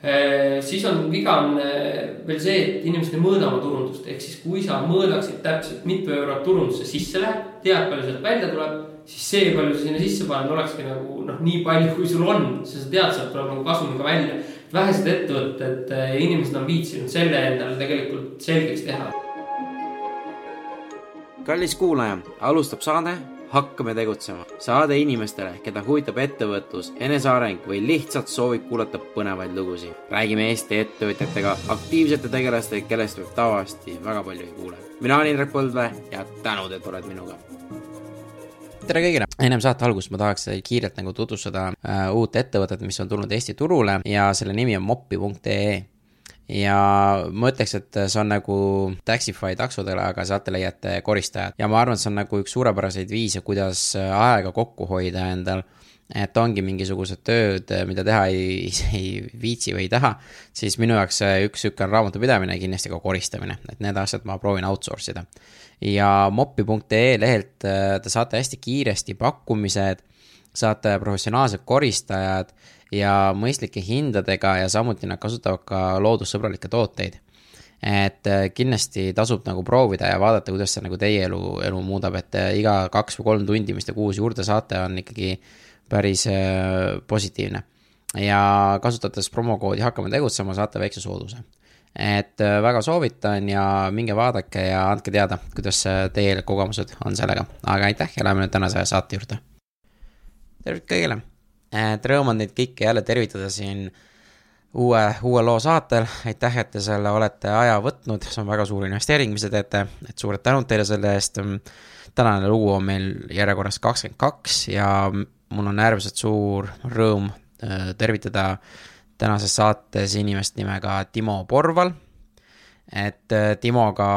Siis on viga on veel see, et inimesed ei mõõda oma turundust. Ehk siis kui sa mõõdaksid täpselt mitu eurot turundusse sisse läheb, tead palju sealt välja tuleb, siis see palju sa sinna sisse paned olekski nagu nii palju kui sul on, sa tead sealt tuleb nagu kasumiga välja. Vähesed ettevõtted, inimesed on viitsinud selle endale tegelikult selgeks teha. Kallis kuulaja, alustab saade Hakkame tegutsema. Saade inimestele, keda huvitab ettevõtlus, eneseareng või lihtsalt soovib kuulata põnevaid lugusid. Räägime Eesti ettevõtjatega, aktiivsete tegelastega, kellest võib tavaliselt väga palju ei kuule. Mina olen Indrek Põldvee ja tänud, et oled minuga. Tere kõigile! Ennem saate algust ma tahaks kiirelt tutvustada uut ettevõtet, mis on tulnud Eesti turule ja selle nimi on mopi.ee. Ja ma ütleks, et see on nagu Taxify taksodele, aga saate leiate koristajad. Ja ma arvan, et see on nagu üks suurepäraseid viise, kuidas aega kokku hoida endal. Et ongi mingisugused tööd, mida teha ei viitsi või ei taha. Siis minu jaoks üks on raamatupidamine ja kindlasti ka koristamine. Et need asjad ma proovin outsource'ida. Ja mopi.ee lehelt te saate hästi kiiresti pakkumised, saate professionaalsed koristajad ja mõistlike hindadega ja samuti nad kasutavad ka loodussõbralikke tooteid. Et kindlasti tasub nagu proovida ja vaadata, kuidas see nagu teie elu muudab, et iga 2 või 3 tundi, mis te kuus juurde saate, on ikkagi päris positiivne. Ja kasutades promokoodi Hakkame tegutsema, saate väikse sooduse. Et väga soovitan ja minge vaadake ja andke teada, kuidas teie kogemused on sellega. Aga aitäh ja läheme nüüd tänase saate juurde. Tervit kõigile! Rõõm on neid kõike jälle tervitada siin uue loo saatel. Aitäh, et te selle olete aja võtnud. See on väga suur investeering, mis te teete. Et suured tänud teile selle eest. Tänane lugu on meil järjekorras 22 ja mul on äärmiselt suur rõõm tervitada tänases saates inimest nimega Timo Porval. Et Timoga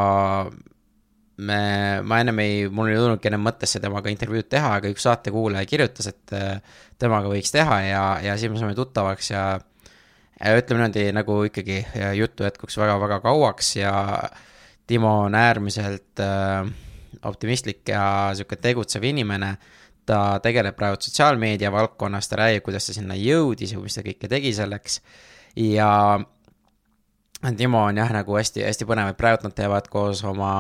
ma ennem mul ei tulnud ennem mõttesse temaga intervjuud teha, aga üks saatekuulaja kirjutas, et temaga võiks teha ja siis me saime tuttavaks ja ütleme niimoodi nagu ikkagi juttu jätkuks väga-väga kauaks ja Timo on äärmiselt optimistlik ja selline tegutsev inimene. Ta tegeleb praegu sotsiaalmeedia valdkonnas, ta räägib, kuidas ta sinna jõudis ja mis ta kõike tegi selleks ja Timo on nagu hästi põnev, et praegu nad teevad koos oma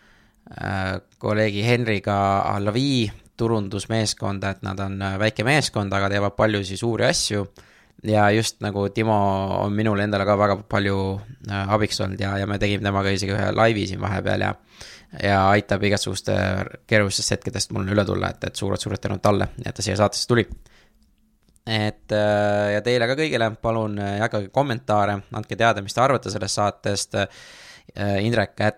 kolleegi Henriga Alavi turundusmeeskonda, et nad on väike meeskond, aga teevad palju suuri asju ja just nagu Timo on minul endale ka väga palju abiks olnud ja me tegime temaga isegi ühe laivi siin vahepeal ja aitab igasuguste keerulistest hetkedest mul üle tulla, et suured tänud talle, et ta siia saatesse tuli. Et ja teile ka kõigile palun jagage kommentaare, andke teada, mis te arvate sellest saatest. Indrek,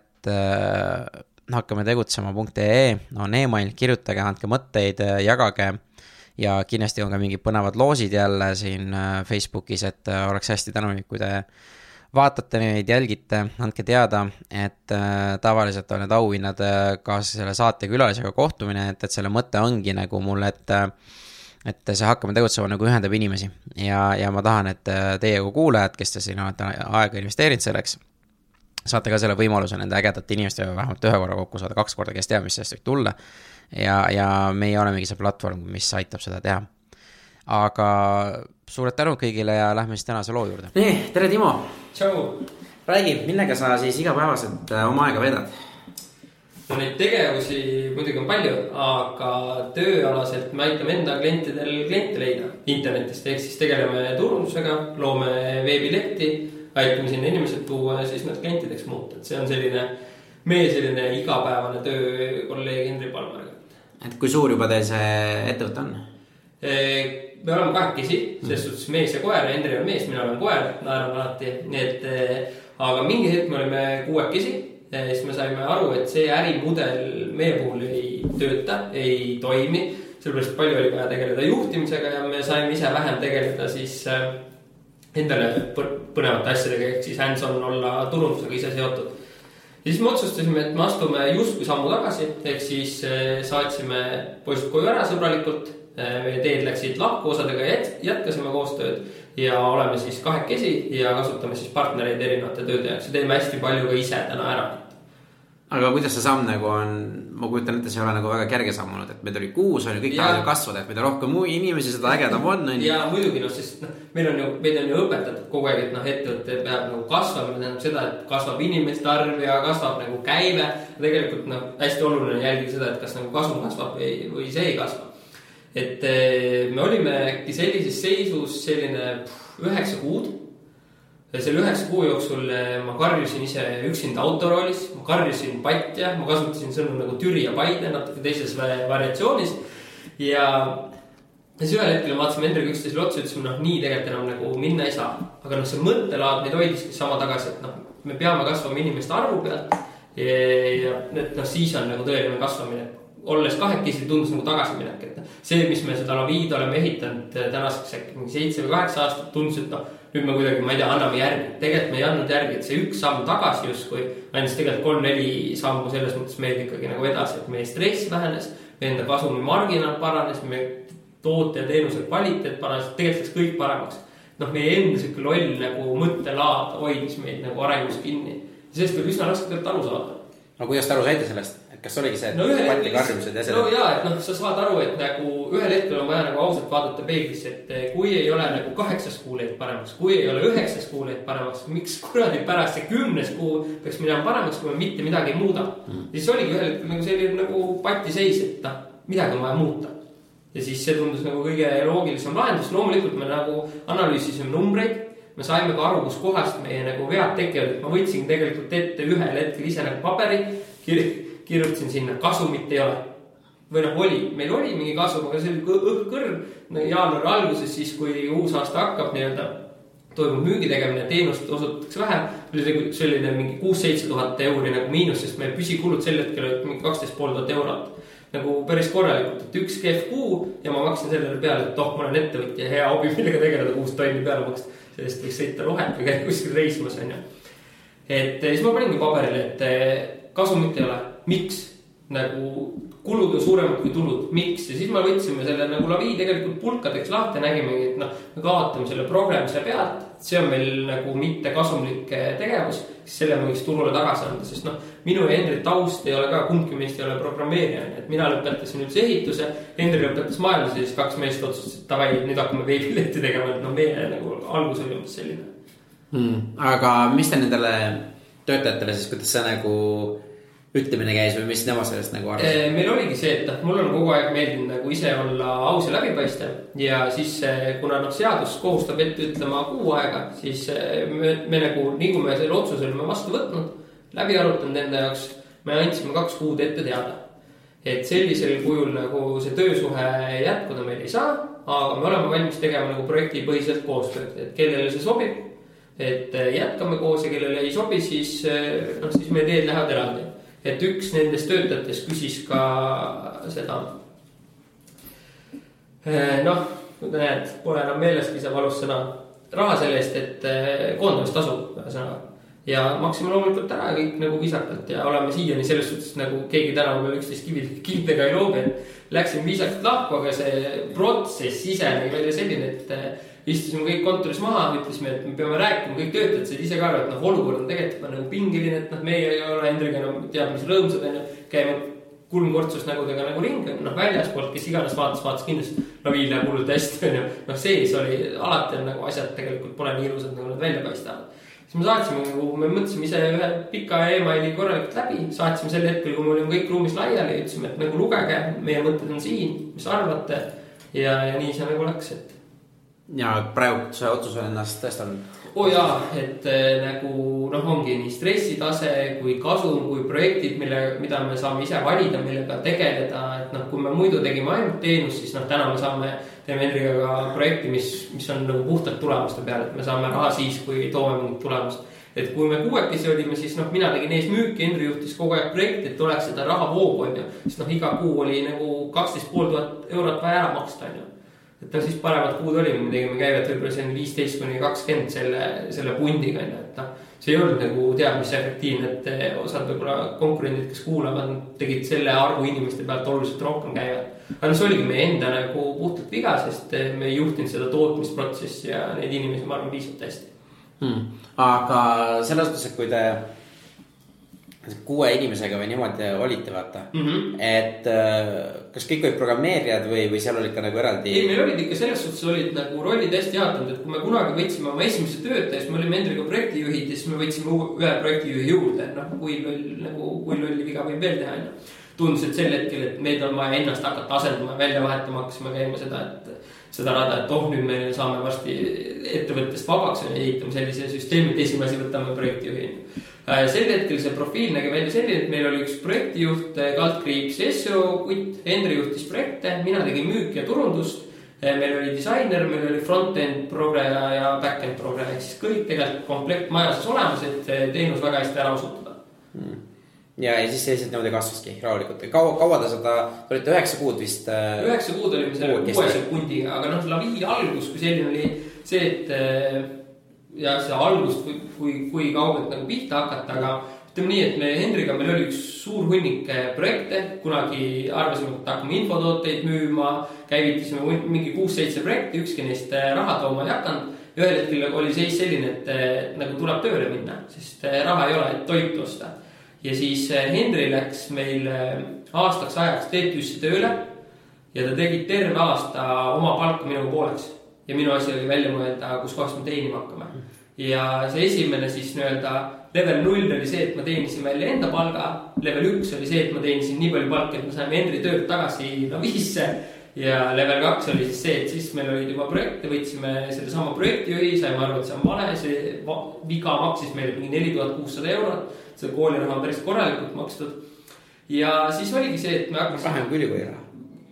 Hakkame tegutsema.ee on email, kirjutage, andke mõtteid, jagage ja kindlasti on ka mingid põnevad loosid jälle siin Facebookis, et oleks hästi tänulik, kui te vaatate neid, jälgite, andke teada, et tavaliselt on need auhinnad ka selle saate külalisega kohtumine, et selle mõte ongi nagu mul, et see Hakkame tegutsema nagu ühendab inimesi ja ma tahan, et teie kui kuulajad, kes te siin olete aega investeerinud selleks, saate ka selle võimaluse nende ägedate inimestega vähemalt 1 korra kokku saada, 2 korda, kes teab, mis sellest võib tulla ja meie olemegi see platvorm, mis aitab seda teha. Aga suured tänud kõigile ja lähme siis tänase loo juurde. Nii, tere Timo! Tšau! Räägi, millega sa siis igapäevaselt oma aega vedad? No neid tegevusi muidugi on palju, aga tööalaselt me aitame enda klientidel kliente leida internetist, ehk siis tegeleme turundusega, loome veebilehti, aitame sinna inimesed tuua ja siis nad klientideks muuta. Et see on meie igapäevane töö kolleeg Henri Palmariga. Et kui suur juba teil see ettevõte on? Me oleme kahekesi, selles suhtes mees ja koer, Henri on mees, mina olen koer, naeran alati. Aga mingi hetk me olime 6, siis me saime aru, et see ärimudel meie puhul ei tööta, ei toimi. Sellepärast palju oli vaja tegeleda juhtimisega ja me saime ise vähem tegeleda siis endale põnevate asjadega, ehk siis hands-on olla turundusega ise seotud. Ja siis me otsustasime, et me astume justkui sammu tagasi, ehk siis saatsime poisid koju ära sõbralikult, meie teed läksid lahku, osadega jätkasime koostööd ja oleme siis 2 ja kasutame siis partnereid erinevate tööde jaoks ja teeme hästi palju ka ise täna ära. Aga kuidas see samm nagu on, ma kujutan ette, see ei ole nagu väga kerge sammunud, et meid oli 6, on ju kõik tahavad kasvada, et mida rohkem inimesi, seda ägedam on. Ja muidugi, sest meid on ju õpetatud kogu aeg, et ettevõte peab nagu kasvama, tähendab seda, et kasvab inimeste arv ja kasvab nagu käive. Tegelikult hästi oluline jälgida seda, et kas nagu kasum kasvab või see ei kasva. Et me olime äkki sellises seisus selline 9 kuud. Selle 9 kuu jooksul ma karjusin ise üksinda autoroolis, ma karjusin patja, ma kasutasin sõnu nagu Türi ja Paide natuke teises variatsioonis. Ja siis ühel hetkel vaatasime Hendriga üksteisele otsa, ütlesime, nii tegelikult enam nagu minna ei saa. Aga see mõttelaad meid hoidiski sama tagasi, et me peame kasvama inimeste arvu pealt ja siis on nagu tõeline kasvamine. Olles 2 tundus nagu tagasiminek, et see, mis me seda Laviid oleme ehitanud tänaseks äkki 7 või 8 aastat, tundus, et nüüd me kuidagi, ma ei tea, anname järgi. Tegelikult me ei andnud järgi, et see 1 samm tagasi justkui andis tegelikult 3-4 sammu selles mõttes meil ikkagi nagu edasi, et meie stress vähenes, meie enda kasumi marginaal paranes, meie toote ja teenuse kvaliteet paranes, tegelikult läks kõik paremaks. Meie enda siuke loll nagu mõttelaad hoidis meid nagu arengus kinni. Sellest võib üsna raske tegelikult aru saada. No kuidas te aru saite sellest? Kas oligi see patti karjumised ja selle? Et sa saad aru, et nagu ühel hetkel on vaja nagu ausalt vaadata peeglisse, et kui ei ole nagu 8 kuu leid paremaks, kui ei ole 9 kuu leid paremaks, miks kuradi pärast see 10 kuu peaks minema paremaks, kui me mitte midagi ei muuda. Siis oligi ühel hetkel nagu selline nagu patti seis, et midagi on vaja muuta. Ja siis see tundus nagu kõige loogilisem lahendus. Loomulikult me nagu analüüsisime numbreid, me saime ka aru, kus kohast meie nagu vead tekivad, et ma võtsin tegelikult ette ühel hetkel ise nagu paberi, kirjutasin sinna, kasumit ei ole. Või oli, meil oli mingi kasum, aga see oli kõrv jaanuari alguses, siis kui uus aasta hakkab toimub müügitegemine, teenust osutatakse vähem, see oli mingi 6-7 tuhat euri nagu miinus, sest meie püsikulud sel hetkel olid mingi 12 500 eurot. Nagu päris korralikult, et 1 kehv kuu ja ma maksin sellele peale, et ma olen ettevõtja hea hobi, millega tegeleda 6 tonni peale maksta. Sellest võiks sõita rohet või käia kuskil reisimas, on ju. Et siis ma paningi paberile, et kasumit ei ole. Miks? Nagu kulud on suuremad kui tulud. Miks? Ja siis me võtsime selle nagu Lavi tegelikult pulkadeks lahti ja nägimegi, et me kaotame selle programmise pealt. See on meil nagu mitte kasumlik tegevus, siis selle me võiks turule tagasi anda, sest minu ja Hendri taust ei ole ka, kumbki meist ei ole programmeerija. Et mina lõpetasin üldse ehituse, Hendri lõpetas majandus ja siis 2 meest otsustasid, et davai, nüüd hakkame veebiletti tegema, et meie nagu algus oli umbes selline. Aga mis te nendele töötajatele siis, kuidas see nagu ütlemine käis või mis nemad sellest nagu arvas? Meil oligi see, et mul on kogu aeg meeldinud nagu ise olla aus ja läbipaistev ja siis kuna seadus kohustab ette ütlema kuu aega, siis me nagu, nii kui me selle otsuse olime vastu võtnud, läbi arutanud enda jaoks, me andsime 2 kuud ette teada. Et sellisel kujul nagu see töösuhe jätkuda meil ei saa, aga me oleme valmis tegema nagu projektipõhiselt koostööd, et kellele see sobib, et jätkame koos ja kellele ei sobi, siis meie teed lähevad eraldi. Et üks nendest töötajatest küsis ka seda, näed, pole enam meeleski see valus sõna, raha selle eest, et koondamistasu sõna. Ja maksime loomulikult ära kõik nagu viisakalt ja oleme siiani selles suhtes nagu keegi tänavu peal 11 kildega ei loobi, et läksin viisakalt lahku, aga see protsess ise oli välja selline, et istusime kõik kontoris maha, ütlesime, et me peame rääkima, kõik töötajad said ise ka aru, et olukord on tegelikult nagu pingiline, et meie ei ole Hendriga enam teab, mis rõõmsad on, käime kulmkortsus nägudega nagu ringi, väljaspoolt, kes iganes vaatas kindlasti Lavi läheb hullult hästi, sees oli alati on nagu asjad tegelikult pole nii ilusad, nagu nad välja paistavad. Siis me saatsime, me mõtlesime ise ühe pika emaili korralikult läbi, saatsime sel hetkel, kui me olime kõik ruumis laiali, ütlesime, et nagu lugege, meie mõtted on siin, mis arvate ja nii see nagu läks, et ja praegu see otsus on ennast tõestanud? Et nagu ongi nii stressitase kui kasum, kui projektid, mida me saame ise valida, millega tegeleda, et kui me muidu tegime ainult teenust, siis täna me teeme Hendriga ka projekti, mis on nagu puhtalt tulemuste peale, et me saame raha siis, kui toome mingit tulemust. Et kui me 6 olime, siis mina tegin ees müüki, Hendri juhtis kogu aeg projekti, et oleks seda raha voogu, siis iga kuu oli nagu 12 500 eurot vaja ära maksta, et siis paremad kuud oli, me tegime käivet võib-olla see on 15-20 selle pundiga, et see ei olnud nagu teab, mis efektiivne, et osad võib-olla konkurendid, kes kuulavad, tegid selle arvu inimeste pealt oluliselt rohkem käivet. Aga see oligi meie enda nagu puhtalt viga, sest me ei juhtinud seda tootmisprotsessi ja neid inimesi ma arvan piisavalt hästi. Aga selles mõttes, et kui te 6 inimesega või niimoodi olite, vaata. Et kas kõik olid programmeerijad või seal olid ka nagu eraldi? Ei, meil olid ikka selles suhtes olid nagu rollid hästi jaotatud, et kui me kunagi võtsime oma esimese töötaja, siis me olime Hendriga projektijuhid ja siis me võtsime ühe projektijuhi juurde, kui lolli viga võib veel teha. Tundus, et sel hetkel, et meid on vaja ennast hakata asendama, välja vahetama, hakkasime käima seda rada, et nüüd me saame varsti ettevõttest vabaks ja ehitame sellise süsteemi, et esimesi võtame projektijuhi. Sel hetkel see profiil nägi välja selline, et meil oli üks projektijuht, kaldkriips SEO kutt, Hendri juhtis projekte, mina tegin müüki ja turundust, meil oli disainer, meil oli front-end progre ja back-end progre, siis kõik tegelikult komplekt majas olemas, et teenus väga hästi ära osutada. Ja siis selliselt niimoodi kasvaski rahulikult. Kaua ta seda, olite 9 kuud vist? 9 kuud olime selle 6 kundiga, aga Lavi algus, kui selline oli see, et ja see algust, kui kaugelt nagu pihta hakata, aga ütleme nii, et me Hendriga meil oli üks suur hunnik projekte, kunagi arvasime, et hakkame infotooteid müüma, käivitasime mingi 6-7 projekti, ükski neist raha tooma ei hakanud. Ühel hetkel oli seis selline, et nagu tuleb tööle minna, sest raha ei ole, et toitu osta. Ja siis Hendri läks meil aastaks ajaks TTÜ-sse tööle ja ta tegi terve aasta oma palka minuga pooleks. Ja minu asi oli välja mõelda, kus kohast me teenima hakkame. Ja see esimene siis level 0 oli see, et ma teenisin välja enda palga. Level 1 oli see, et ma teenisin nii palju palka, et me saime Hendri tööd tagasi Lavisse. Ja level 2 oli siis see, et siis meil olid juba projekte, võtsime selle sama projektijuhi, saime aru, et see on vale, see viga maksis meile mingi 4600 €, see kooliraha on päris korralikult makstud. Ja siis oligi see, et me hakkasime... Vähem kui ülikooli raha.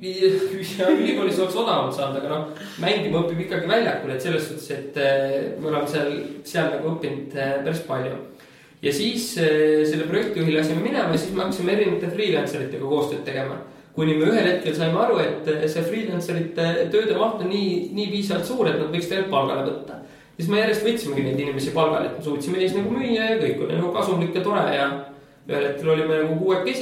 Ja ülikoolis oleks odavalt saanud, aga mängima õpib ikkagi väljakul, et selles suhtes, et me oleme seal nagu õppinud päris palju. Ja siis selle projektijuhi lasime minema ja siis me hakkasime erinevate freelanceritega koostööd tegema. Kuni me ühel hetkel saime aru, et see freelancerite tööde maht on nii piisavalt suur, et nad võiks tegelikult palgale võtta. Siis me järjest võtsimegi neid inimesi palgale, et me suutsime ees nagu müüa ja kõik oli nagu kasumlik ja tore ja ühel hetkel olime nagu 6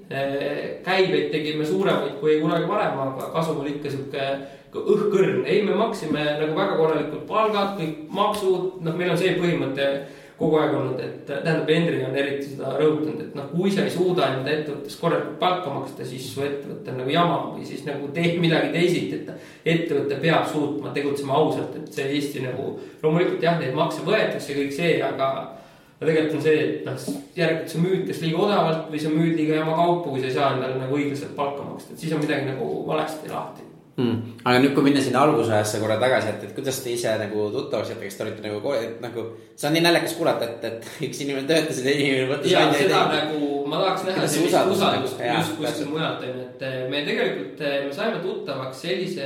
käibeid tegime suuremaid kui kunagi varem, aga kasum oli ikka siuke õhkõrn. Ei, me maksime nagu väga korralikult palgad, kõik maksud, meil on see põhimõte kogu aeg olnud, et tähendab Hendri on eriti seda rõhutanud, et kui sa ei suuda enda ettevõttes korralikult palka maksta, siis su ettevõtte on nagu jama või siis nagu teeb midagi teisiti, et ettevõtte peab suutma tegutsema ausalt, et see Eesti nagu loomulikult jah, neid makse võetakse kõik see, aga tegelikult on see, et järelikult sa müüd kas liiga odavalt või sa müüd liiga jama kaupa, kui sa ei saa endale nagu õiglaselt palka maksta, et siis on midagi nagu valesti lahti. Aga nüüd, kui minna sinna algusajasse korra tagasi, et kuidas te ise nagu tuttavaks jätta, kes te olite nagu, see on nii näljakas kuulata, et üks inimene töötas ja inimene võttis ja seda nagu ma tahaks näha sellist usaldust just kuskil mujalt, et me tegelikult me saime tuttavaks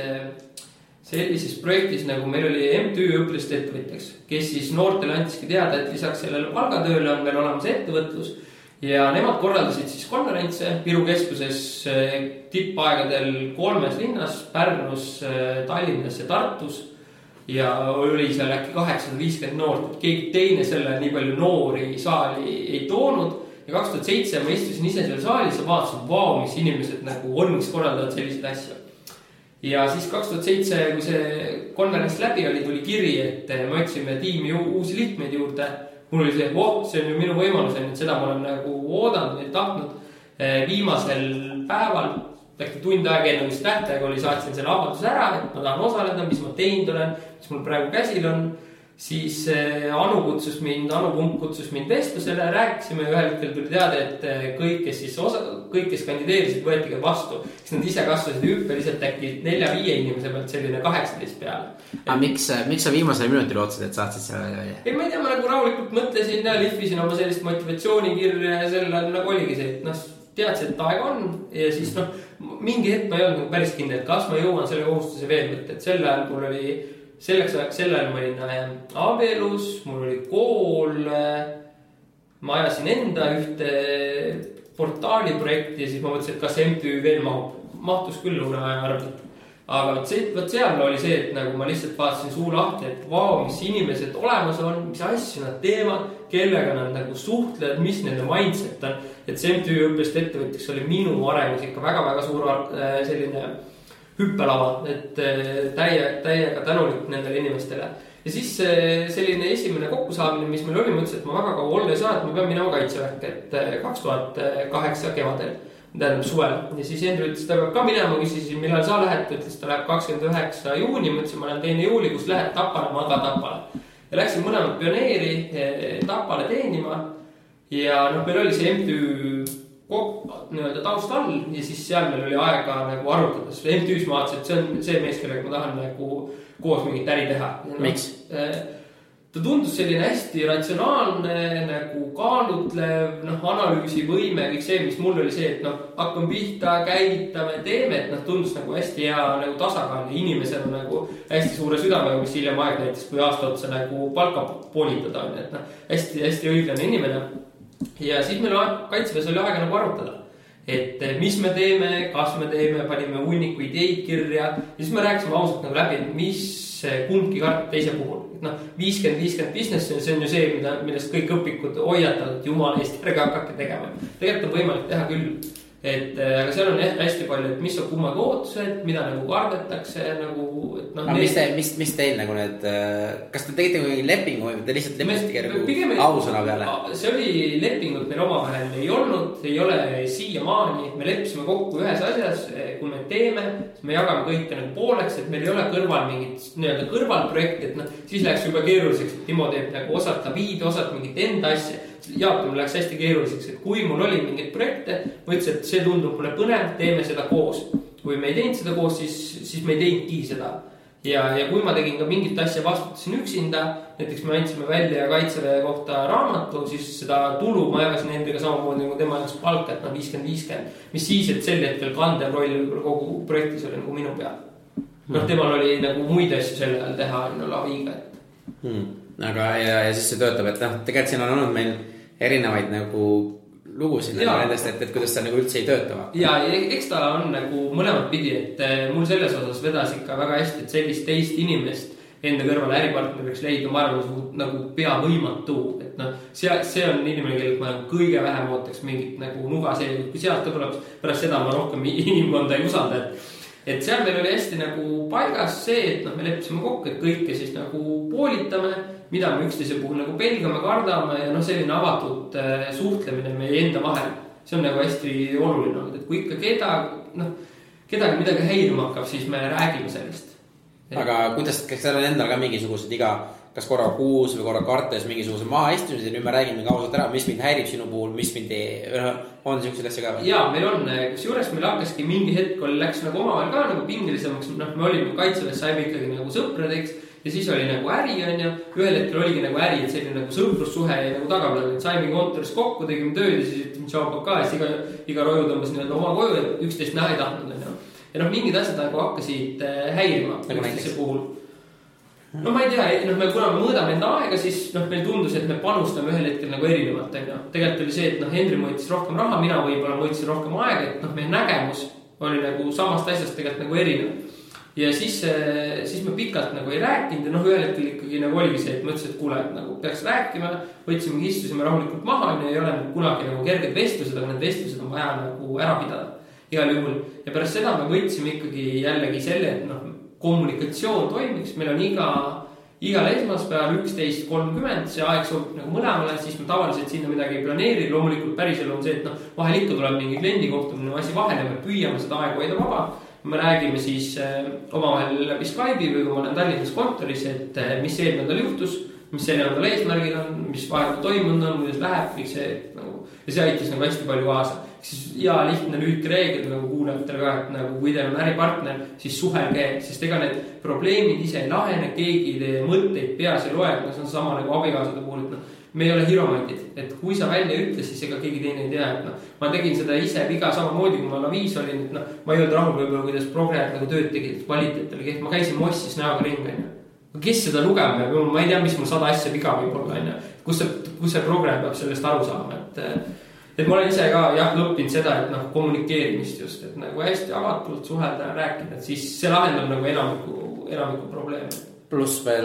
sellises projektis, nagu meil oli MTÜ õpilaste ettevõtjaks, kes siis noortele andiski teada, et lisaks sellele palgatööle on meil olemas ettevõtlus. Ja nemad korraldasid siis konverentse Viru keskuses tippaegadel 3 linnas, Pärnus, Tallinnas ja Tartus. Ja oli seal äkki 850 noort, et keegi teine selle nii palju noori saali ei toonud. Ja 2007 ma istusin ise seal saalis ja vaatasin, mis inimesed nagu on, mis korraldavad selliseid asju. Ja siis 2007, kui see konverents läbi oli, tuli kiri, et me otsime tiimi uusi liikmeid juurde. Mul oli see, see on ju minu võimalus, et seda ma olen nagu oodanud ja tahtnud. Viimasel päeval, tund aega enne mis tähtaega oli, saatsin selle avalduse ära, et ma tahan osaleda, mis ma teinud olen, mis mul praegu käsil on. Siis Anu Pump kutsus mind vestlusele, rääkisime ühel hetkel tuli teada, et kõik, kes kandideerisid, võetigi vastu. Siis nad ise kasvasid hüppeliselt äkki 4-5 inimese pealt selline 18 peale. Aga miks sa viimasel minutil otsid, et saatsid selle välja? Ei, ma ei tea, ma nagu rahulikult mõtlesin ja lihvisin oma sellist motivatsioonikirja ja selle nagu oligi see, et teadsid, et aeg on ja siis mingi hetk ma ei olnud päris kindel, et kas ma jõuan selle kohustuse veel võtta, et selle ajal mul oli Sel ajal ma olin abielus, mul oli kool, ma ajasin enda ühte portaali projekti ja siis ma mõtlesin, et kas MTÜ veel mahtus küll une aja arvelt. Aga seal oli see, et nagu ma lihtsalt vaatasin suu lahti, et mis inimesed olemas on, mis asju nad teevad, kellega nad nagu suhtlevad, mis nende mindset on. Et see MTÜ õppest ettevõtteks oli minu arengus ikka väga-väga suur selline hüppelava, et täiega tänulik nendele inimestele. ja siis selline esimene kokkusaamine, mis meil oli, mõtlesin, et ma väga kaua olla ei saa, et ma pean minema kaitseväkke, et 2008 kevadel, tähendab suvel. Ja siis Henri ütles, ta peab ka minema, küsisin, millal sa lähed, ütles, ta läheb 29 juuni, mõtlesin, ma lähen 2. juuli, kus lähed Tapale, ma ka Tapale. Ja läksin mõlemad pioneeri Tapale teenima ja meil oli see MTÜ nii-öelda taust all ja siis seal meil oli aega nagu arutada. MTÜs ma vaatasin, et see on see mees, kellega ma tahan nagu koos mingit äri teha. Miks? Ta tundus selline hästi ratsionaalne, nagu kaalutlev, analüüsivõime, kõik see, mis mul oli see, et hakkame pihta, käivitame, teeme, et tundus nagu hästi hea nagu tasakaal ja inimesel on nagu hästi suure südamega, mis hiljem aeg näiteks, kui aasta otsa nagu palka poolitada on, et hästi õiglane inimene. Ja siis meil kaitseväes oli aega nagu arutada, et mis me teeme, kas me teeme, panime hunniku ideid kirja ja siis me rääkisime ausalt nagu läbi, mis kumbki kart teise puhul. 50-50 business, see on ju see, millest kõik õpikud hoiatavad, et jumala eest ärge hakake tegema. Tegelikult on võimalik teha küll. Aga seal on hästi palju, et mis on kummagi ootused, mida nagu kardetakse nagu, et mis teil nagu need, kas te tegite mingi lepingu või te lihtsalt leppisite ausõna peale? See oli lepingut meil omavahel ei olnud, ei ole siiamaani, me leppisime kokku ühes asjas, kui me teeme, siis me jagame kõike nagu pooleks, et meil ei ole kõrval mingit nii-öelda kõrvalprojekti, et siis läks juba keeruliseks, et Timo teeb nagu osad David, osad mingit enda asja. Jaotamine läks hästi keeruliseks, et kui mul oli mingid projekte, ma ütlesin, et see tundub mulle põnev, teeme seda koos. Kui me ei teinud seda koos, siis me ei teinudki seda. Ja kui ma tegin ka mingit asja vastutasin üksinda, näiteks me andsime välja kaitseväe kohta raamatu, siis seda tulu ma jagasin endaga samamoodi nagu tema jaoks palka, et 50-50. Mis siis, et sel hetkel kandev roll kogu projektis oli nagu minu peal. Temal oli nagu muid asju selle ajal teha laviga. Aga ja siis see töötab, et tegelikult siin on olnud meil erinevaid nagu lugusid nendest, et kuidas see nagu üldse ei tööta. Ja eks ta on nagu mõlemad pidi, et mul selles osas vedas ikka väga hästi, et sellist teist inimest enda kõrval äripartneriks leida, ma arvan, nagu pea võimatu. Et see on inimene, kellelt ma kõige vähem ootaks mingit nagu nuga see, kui sealt ta tuleb, pärast seda ma rohkem inimkonda ei usalda. Et seal meil oli hästi nagu paigas see, et me leppisime kokku, et kõike siis nagu poolitame, mida me üksteise puhul nagu pelgame, kardame ja selline avatud suhtlemine meie enda vahel. See on nagu hästi oluline olnud, et kui ikka kedagi midagi häirima hakkab, siis me räägime sellest. Aga kuidas, kas seal on endal ka mingisugused kas korra kuus või korra kartes mingisuguse maha istumised ja nüüd me räägime kausalt ära, mis mind häirib sinu puhul, mis mind on niisugused asja ka? Jaa, meil on, kusjuures meil hakkaski mingi hetk läks nagu omavahel ka nagu pingelisemaks, me olime kaitseväes, saime ikkagi nagu sõpradeks ja siis oli nagu äri on ju, ühel hetkel oligi nagu äri, et selline nagu sõprussuhe ja nagu tagapeal, et saime kontoris kokku, tegime tööd ja siis ütleme tšau ka ja siis iga roju tõmbas nii-öelda oma koju, et üksteist näha ei tahtnud on ju. Ja mingid asjad nagu hakkasid häirima üksteise puhul. Ma ei tea, kuna me mõõdame enda aega, siis meil tundus, et me panustame ühel hetkel nagu erinevalt. Tegelikult oli see, et Henri mõõtis rohkem raha, mina võib-olla mõõtisin rohkem aega, et meie nägemus oli nagu samast asjast tegelikult nagu erinev. Ja siis me pikalt nagu ei rääkinud ja ühel hetkel ikkagi nagu oligi see, et ma ütlesin, et kuule, et nagu peaks rääkima, võtsime, istusime rahulikult maha ja ei ole kunagi nagu kerged vestlused, aga need vestlused on vaja nagu ära pidada igal juhul. Ja pärast seda me võtsime ikkagi jällegi selle, et kommunikatsioon toimiks, meil on igal esmaspäeval 11.30, see aeg sobib nagu mõlemale, siis me tavaliselt sinna midagi ei planeeri, loomulikult päriselu on see, et vahel ikka tuleb mingi kliendi kohtumine asi vahele, me püüame seda aega hoida vaba, me räägime siis omavahel läbi Skype'i või kui ma olen Tallinnas kontoris, et mis eelnädal juhtus, mis see nädal eesmärgid on, mis vahepeal toimunud on, kuidas läheb, kõik see nagu, ja see aitas nagu hästi palju kaasa. Siis lihtne lühike reegel nagu kuulajatele ka, et nagu kui teil on äripartner, siis suhelge, sest ega need probleemid ise ei lahene, keegi teie mõtteid peas ei loe, see on sama nagu abikaasade puhul, et me ei ole hiromandid, et kui sa välja ütles, siis ega keegi teine ei tea, et ma tegin seda ise viga samamoodi, kui ma laviis olin, et ma ei olnud rahul võib-olla, kuidas progrejad nagu tööd tegid, kvaliteet oli keht, ma käisin Mossis näoga ringi, kes seda lugema peab, ma ei tea, mis mul 100 asja viga võib olla, kus see progrej peab sellest aru saama, et ma olen ise ka õppinud seda, et kommunikeerimist just, et nagu hästi avatult suhelda ja rääkida, et siis see lahendab nagu enamiku probleeme. Pluss veel,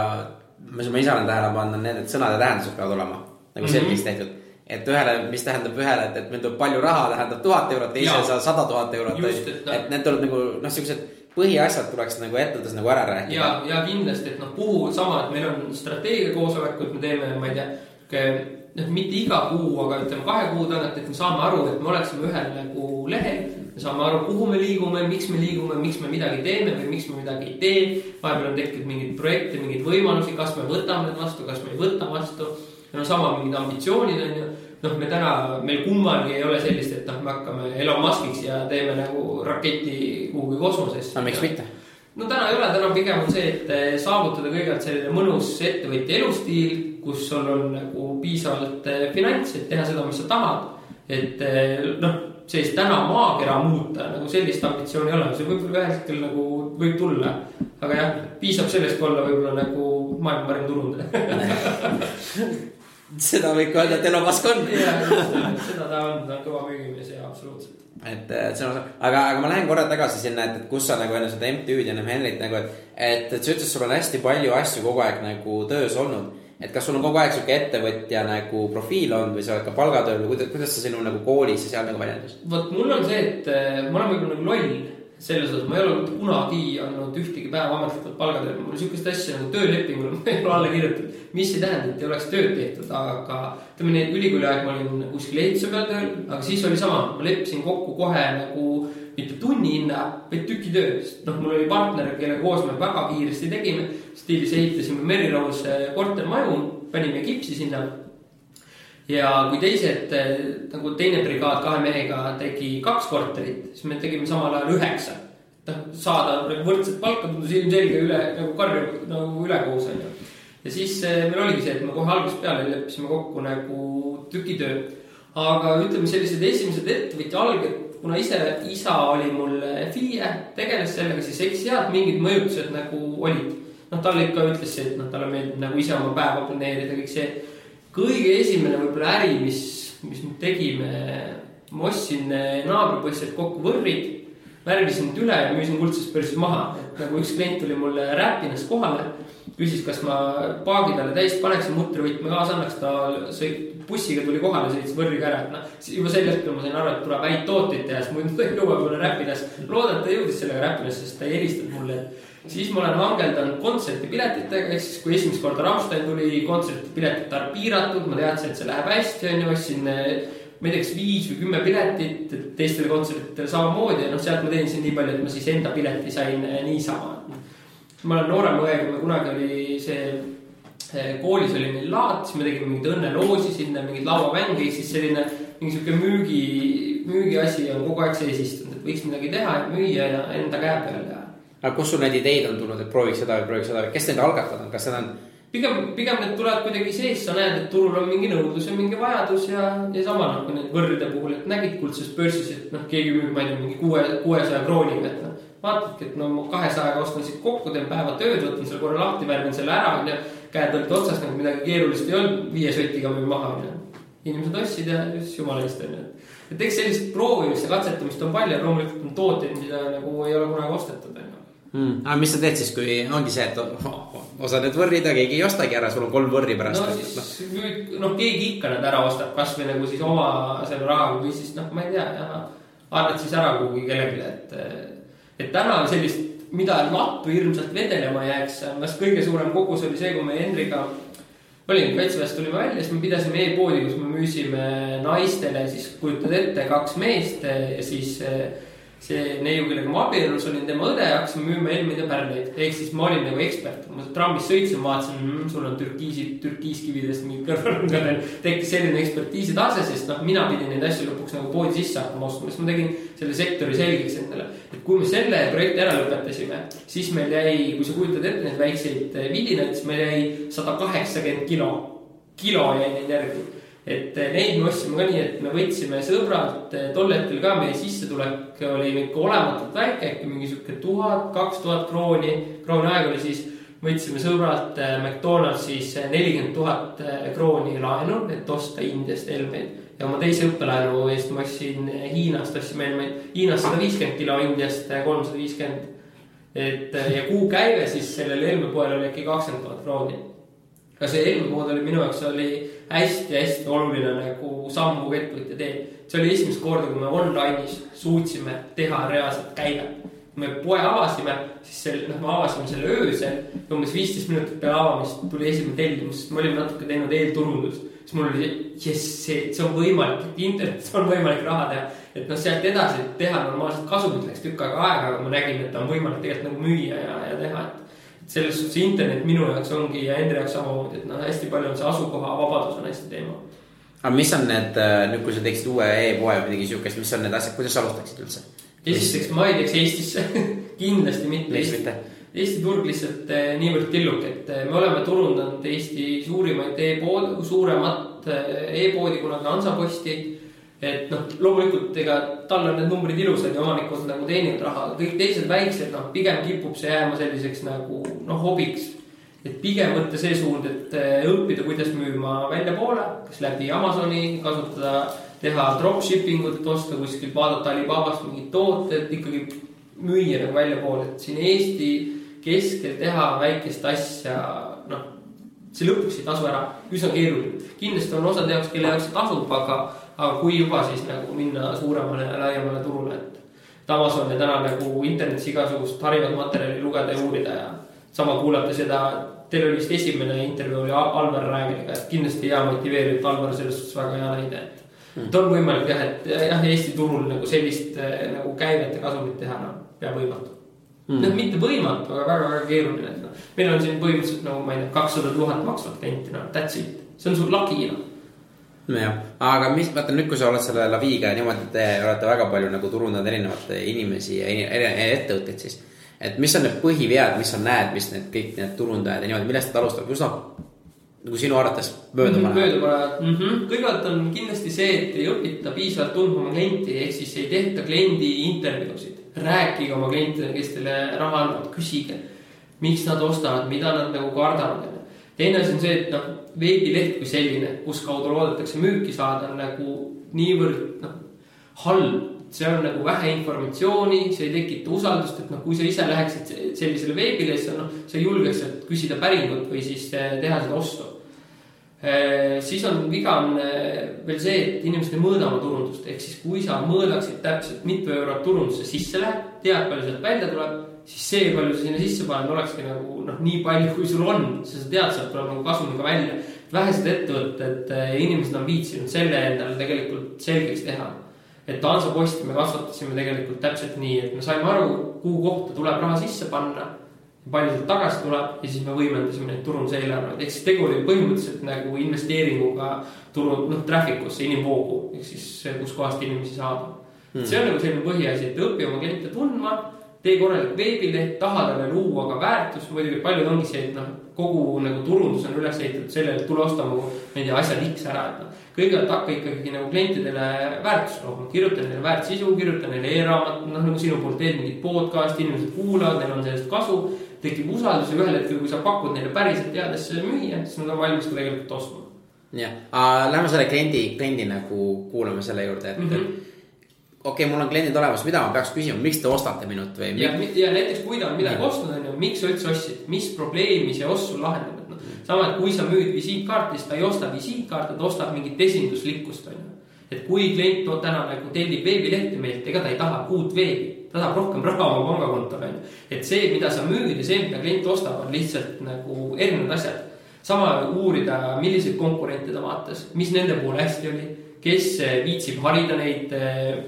ma ise olen tähele pannud, need sõnade tähendused peavad olema nagu selgeks tehtud. Et ühele, mis tähendab ühele, et meil tuleb palju raha, tähendab 1000 eurot, teise 100 000 eurot. Just, et need tuleb nagu, sellised põhiasjad tuleks nagu ettevõttes nagu ära rääkida. Ja kindlasti, et puhu sama, et meil on strateegia koosolekud, me teeme, ma ei tea, mitte iga kuu, aga ütleme 2 kuu tagant, et me saame aru, et me oleksime ühel nagu lehel. Me saame aru, kuhu me liigume, miks me midagi teeme või miks me midagi ei tee. Vahepeal on tekkinud mingid projekte, mingid võimalusi, kas me võtame need vastu, kas me ei võta vastu. Ja sama mingid ambitsioonid on ju. Me täna, meil kummalgi ei ole sellist, et me hakkame Elon Muskiks ja teeme nagu raketi kuhugi kosmosesse. Miks mitte? No täna ei ole, täna pigem on see, et saavutada kõigelt selline mõnus ettevõtja elustiil, kus sul on nagu piisavalt finants, et teha seda, mis sa tahad. Et sellist täna maakera muuta, nagu sellist ambitsiooni ei ole. See võib-olla ühel hetkel nagu võib tulla. Aga jah, piisab sellest olla võib-olla nagu maailma parim turundaja. Seda võib ka öelda, et Elon Musk on. Seda ta on kõva müügimees ja absoluutselt. Aga ma lähen korra tagasi sinna, et kus sa nagu enne seda MTÜ-d ja Henrit nagu, et sa ütles, sul on hästi palju asju kogu aeg nagu töös olnud. Et kas sul on kogu aeg suke ettevõtja nagu profiil on või sa oled ka palgatööl või kuidas sa sinu nagu koolis ja seal nagu väljendus? Võt, mul on see, et ma olen võib-olla nagu loll selles osas. Ma ei ole kunagi olnud ühtegi päeva ametlikult palgatööl. Mul on sükest asja nagu töölepingul, ma ei ole alla kirjutatud, mis ei tähenda, et ei oleks tööd tehtud. Aga ütleme nii, ülikooli aeg ma olin kuskil ehituse peal tööl, aga siis oli sama. Ma leppisin kokku kohe nagu mitte tunni hinna, vaid tükitöö. Mul oli partner, kelle koos me väga kiiresti tegime. Stiilis ehitasime Meriroos kortermaju, panime kipsi sinna. Ja kui teised, nagu teine brigaad 2 mehega tegi 2 korterit, siis me tegime samal ajal 9. Saada võrdset palka tundus ilmselge üle, nagu karju, nagu ülekoos. Ja siis meil oligi see, et me kohe algusest peale leppisime kokku nagu tükitöö. Aga ütleme sellised esimesed ettevõtja alged, kuna isa oli mul FIE, tegeles sellega, siis eks head mingid mõjutused nagu olid. Talle ikka ütles see, et talle meeldib nagu ise oma päeva planeerida, kõik see. Kõige esimene võib-olla äri, mis me tegime, ma ostsin naabripõsselt kokku võrrid, värvisin nüüd üle ja müüsin kuldses börsis maha. Et nagu üks klient tuli mulle Räpinast kohale, küsis, kas ma paagi talle täis paneksin mutrivõtme kaasa annaks, ta bussiga tuli kohale, sõitis võrriga ära. Juba sellest ma sain aru, et tuleb häid tooteid teha, siis muidu ta ei jõua mulle Räpinas. Loodan, et ta jõudis sellega Räpinas, sest ta ei helistanud mulle. Siis ma olen hangeldanud kontsertipiletitega, siis kui esimest korda Rammstein tuli kontsertipiletit piiratud, ma teadsin, et see läheb hästi, on ju, ostsin, ma ei teaks 5 või 10 piletit, teistele kontsertitele samamoodi ja sealt ma teenisin nii palju, et ma siis enda pileti sain niisama. Ma olen noorem õeg, me kunagi oli see koolis oli meil laat, siis me tegime mingid õnneloosi sinna, mingid lauamängi, siis selline mingi siuke müügi asi on kogu aeg sees istunud, et võiks midagi teha, et müüa ja enda käe peal ja aga kus sul need ideid on tulnud, et prooviks seda või prooviks seda või kes need algatad on, kas seda on? Pigem need tulevad kuidagi sees, sa näed, et turul on mingi nõudlus ja mingi vajadus ja sama nagu need võrride puhul, et nägid kuldses börsis, et keegi müüb, ma ei tea, mingi 600 krooniga, et vaatadki, et 200 ostan siit kokku, teen päeva tööd, võtan selle korra lahti, värvin selle ära, ja käed olid otsas, nagu midagi keerulist ei olnud, 5 sotiga või maha, ja inimesed ostsid ja just jumala eest on. Et eks sellist proovimist ja katsetamist on palju, loomulikult on tooteid, mida nagu ei ole kunagi ostetud. Aga mis sa teed siis, kui ongi see, et osa need võrrid ja keegi ei ostagi ära, sul on 3 võrri pärast. Keegi ikka need ära ostab, kas või nagu siis oma selle raha või siis, ma ei tea, annad siis ära kuhugi kellelegi, et täna on sellist, mida lattu hirmsalt vedelema jääks, vast kõige suurem kogus oli see, kui me Henriga olin kaitseväest tulime välja, siis me pidasime e-poodi, kus me müüsime naistele, siis kujutad ette 2 meest ja siis see neiu, kellega ma abielus olin, tema õde, hakkasime müüma helmeid ja pärleid. Ehk siis ma olin nagu ekspert. Ma trammis sõitsin, vaatasin, sul on türkiiskividest mingid kõrvalõngadel. Tekkis selline ekspertiisi tase, sest mina pidin neid asju lõpuks nagu poodi sisse hakkama ostma. Siis ma tegin selle sektori selgeks endale. Et kui me selle projekti ära lõpetasime, siis meil jäi, kui sa kujutad ette neid väikseid vidinaid, siis meil jäi 180 kilo jäi neid järgi. Et neid me ostsime ka nii, et me võtsime sõbralt tol hetkel ka meie sissetulek oli ikka olematult väike, äkki mingi siuke 1000-2000 krooni aeg oli siis, võtsime sõbralt McDonald's siis 40 000 krooni laenu, et osta Indiast helmeid ja oma teise õppelaenu eest ma ostsin Hiinast, ostsime helmeid Hiinast 150 kilo, Indiast 350 ja kuu käive siis sellel helmepoel oli äkki 20 000 krooni. Ka see helmepood oli minu jaoks oli hästi oluline nagu sammu ettevõtja teed. See oli esimest korda, kui me online'is suutsime teha reaalselt käive. me poe avasime, siis me avasime selle öösel. Umbes 15 minutit peale avamist tuli esimene tellimus, sest me olime natuke teinud eelturundust. Siis mul oli, see on võimalik, internetis on võimalik raha teha. Et sealt edasi teha normaalselt kasumit läks tükk aega, aga ma nägin, et on võimalik tegelikult nagu müüa ja teha. Et selles suhtes internet minu jaoks ongi ja Endre jaoks samamoodi, et hästi palju on see asukoha vabadus on hästi teema. Aga mis on need, nüüd kui sa teeksid uue e-poe või midagi siukest, mis on need asjad, kuidas sa alustaksid üldse? Esiteks ma ei teeks Eestisse, kindlasti mitte. Eesti turg lihtsalt niivõrd tilluk, et me oleme turundanud Eesti suurimaid suuremat e-poodi kunagi Hansaposti. Et loomulikult ega tal on need numbrid ilusad ja omanikud nagu teenivad raha. Kõik teised väiksed, pigem kipub see jääma selliseks nagu hobiks. Et pigem võtta see suund, et õppida, kuidas müüma välja poole, kas läbi Amazoni kasutada, teha dropshippingut, osta kuskil, vaadata Alibabast mingid tooted, ikkagi müüa nagu välja poole. Et siin Eesti keskel teha väikest asja, see lõpuks ei tasu ära, üsna keeruline. Kindlasti on osa teoks, kelle jaoks see tasub, aga kui juba siis nagu minna suuremale ja laiemale turule, et Amazon ja täna nagu internetis igasugust harivad materjali lugeda ja uurida ja sama kuulata seda. Teil oli vist esimene intervjuu oli Alvar Räägeliga, et kindlasti hea motiveerib Alvar selles suhtes väga hea näide, et on võimalik et Eesti turul nagu sellist nagu käivet ja kasumit teha, peab võimatu. Mitte võimatu, aga väga-väga keeruline. Meil on siin põhimõtteliselt nagu, ma ei tea, 200 000 maksvat klienti, that's it. See on sul lagi. Nojah, aga vaata nüüd, kui sa oled selle Laviga ja niimoodi, te olete väga palju nagu turundanud erinevate inimesi ja ettevõtteid siis. Et mis on need põhivead, mis sa näed, mis need kõik need turundajad ja niimoodi, millest ta alustab, kus nagu sinu arvates mööduma läheb? Kõigepealt on kindlasti see, et ei õpita piisavalt tundma oma klienti, ehk siis ei tehta kliendi intervjuusid. Rääkige oma klientidele, kes teile raha annavad, küsige, miks nad ostavad, mida nad nagu kardavad. Teine asi on see, et veebileht kui selline, kus kaudu loodetakse müüki saada, on nagu niivõrd halb. See on nagu vähe informatsiooni, see ei tekita usaldust, et kui sa ise läheksid sellisele veebilehesse, sa julgeks küsida päringut või siis teha seda ostu. Siis on viga veel see, et inimesed ei mõõda oma turundust. Ehk siis kui sa mõõdaksid täpselt mitu eurot turundusse sisse läheb, tead palju sealt välja tuleb, siis see, palju sa sinna sisse paned, olekski nagu nii palju, kui sul on. Sa tead, sealt tuleb nagu kasumiga välja. Vähesed ettevõtted, inimesed on viitsinud selle endale tegelikult selgeks teha. Et Hansaposti me kasvatasime tegelikult täpselt nii, et me saime aru, kuhu kohta tuleb raha sisse panna, palju sealt tagasi tuleb ja siis me võimendasime neid turunduseelarveid. Ehk siis tegu oli põhimõtteliselt nagu investeeringuga trafikusse, inimvoogu, ehk siis kus kohast inimesi saada. See on nagu selline põhiasi, et õpi oma kliente tundma, tee korralik veebileht, tahadele luua ka väärtus. Muidugi paljud ongi see, et kogu nagu turundus on üles ehitatud sellele, et tule osta asjad X ära. Kõigepealt hakka ikkagi nagu klientidele väärtus looma, kirjuta neile väärt sisu, kirjuta neile e-raamat, nagu sinu poolt teed mingid podcast, inimesed kuulavad, neil on sellest kasu, tekib usaldus ja ühel hetkel, kui sa pakud neile päriselt teadesse müüa, siis nad on valmis ka tegelikult ostma. Jah, lähme selle kliendi nagu kuulame selle juurde, et okei, mul on kliendid olemas, mida ma peaks küsima, miks te ostate minut või? Ja näiteks kui ta on midagi ostnud, miks sa üldse ostsid, mis probleemi see ost sul lahendab? Sama, et kui sa müüd visiitkaarti, siis ta ei osta visiitkaarti, ta ostab mingit esinduslikkust. Et kui klient täna nagu tellib veebilehti meilt, ega ta ei taha uut veebi, ta tahab rohkem raha oma pangakontor. Et see, mida sa müüd ja see, mida klient ostab, on lihtsalt nagu erinevad asjad. Sama uurida, milliseid konkurente ta vaatas, mis nende puhul hästi oli, kes viitsib harida neid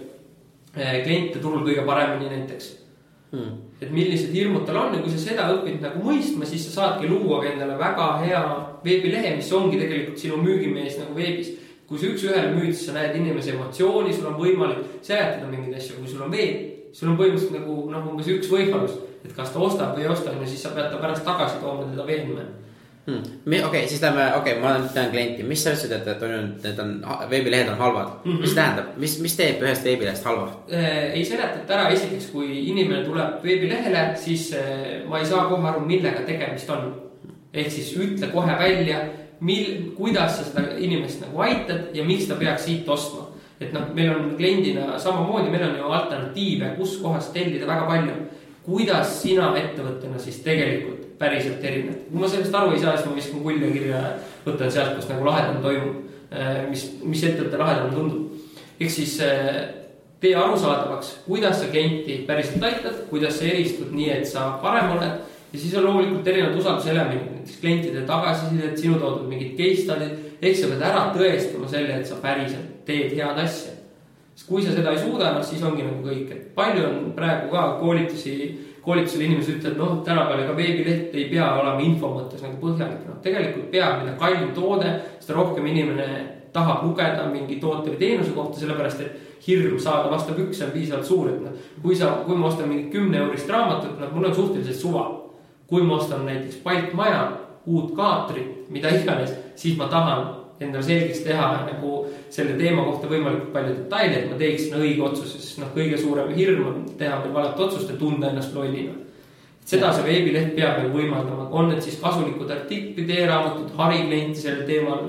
kliente turul kõige paremini näiteks. Et millised hirmud tal on ja kui sa seda õpid nagu mõistma, siis sa saadki luua endale väga hea veebilehe, mis ongi tegelikult sinu müügimees nagu veebis. Kui sa üks ühele müüd, siis sa näed inimese emotsiooni, sul on võimalik seletada mingeid asju, kui sul on veeb, sul on põhimõtteliselt nagu umbes üks võimalus, et kas ta ostab või ei osta, ja siis sa pead ta pärast tagasi tooma teda veenma. Okei, siis ma tean klienti, mis sa ütlesid, et veebilehed on halvad, mis tähendab, mis teeb ühest veebilehest halva? Ei seletata ära, esiteks kui inimene tuleb veebilehele, siis ma ei saa kohe aru, millega tegemist on. Ehk siis ütle kohe välja, kuidas sa seda inimest nagu aitad ja miks ta peaks siit ostma. Et meil on kliendina samamoodi, meil on ju alternatiive, kus kohast tellida väga palju. Kuidas sina ettevõttena siis tegelikult päriselt erinev. Kui ma sellest aru ei saa, siis ma viskan kulja kirja, võtan sealt, kus nagu lahedam toimub, mis ettevõtte lahedam tundub. Ehk siis tee arusaadavaks, kuidas sa klienti päriselt aitad, kuidas sa eristud nii, et sa parem oled. Ja siis on loomulikult erinevad usalduselemendid, näiteks klientide tagasisidet, sinu toodud mingid case study'd, ehk sa pead ära tõestama selle, et sa päriselt teed head asja. Sest kui sa seda ei suuda, siis ongi nagu kõik, et palju on praegu ka koolitusel inimesed ütlevad, tänapäeval ka veebileht ei pea olema info mõttes nagu põhjalik. Tegelikult peab, mida kallim toode, seda rohkem inimene tahab lugeda mingi toote või teenuse kohta, sellepärast, et hirm saada vastu pükse on piisavalt suur, et kui ma ostan mingi 10 eurist raamatut, mul on suhteliselt suva. Kui ma ostan näiteks palkmaja, uut kaatrit, mida iganes, siis ma tahan endale selgeks teha nagu selle teema kohta võimalikult palju detaili, et ma teeksin õige otsuse, sest kõige suurem hirm on teha veel valet otsust ja tunda ennast lollina. Seda see veebileht peab meil võimaldama, on need siis kasulikud artiklid, e-raamatud, hariklienti selle teemal,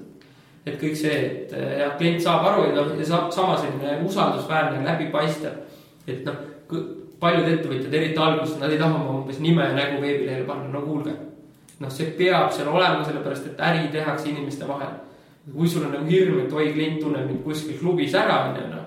et kõik see, et klient saab aru ja saab sama selline usaldusväärne läbipaistev, et paljud ettevõtjad, eriti alguses, nad ei taha oma umbes nime ja nägu veebilehele panna, kuulge. See peab seal olema, sellepärast, et äri tehakse inimeste vahel. Kui sul on nagu hirm, et klient tunneb mind kuskil klubis ära,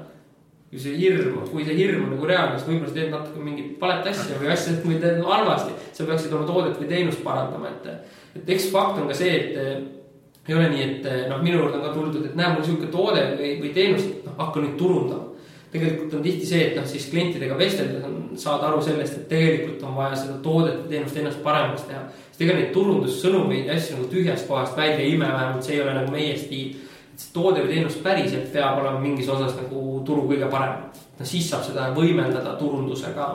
kui see hirm on nagu reaalne, siis võib-olla sa teed natuke mingit valet asja või asja, et teed halvasti, sa peaksid oma toodet või teenust parandama. Et eks fakt on ka see, et ei ole nii, et minu juurde on ka tuldud, et näe, mul siuke toode või teenust, hakka nüüd turundama. Tegelikult on tihti see, et siis klientidega vesteldes saad aru sellest, et tegelikult on vaja seda toodet või teenust ennast paremaks teha. Sest tegelikult neid turundussõnumeid ja asju nagu tühjast kohast välja ime, vähemalt see ei ole nagu meie stiil. Et see toode või teenust päriselt peab olema mingis osas nagu turu kõige parem. Siis saab seda võimeldada turundusega.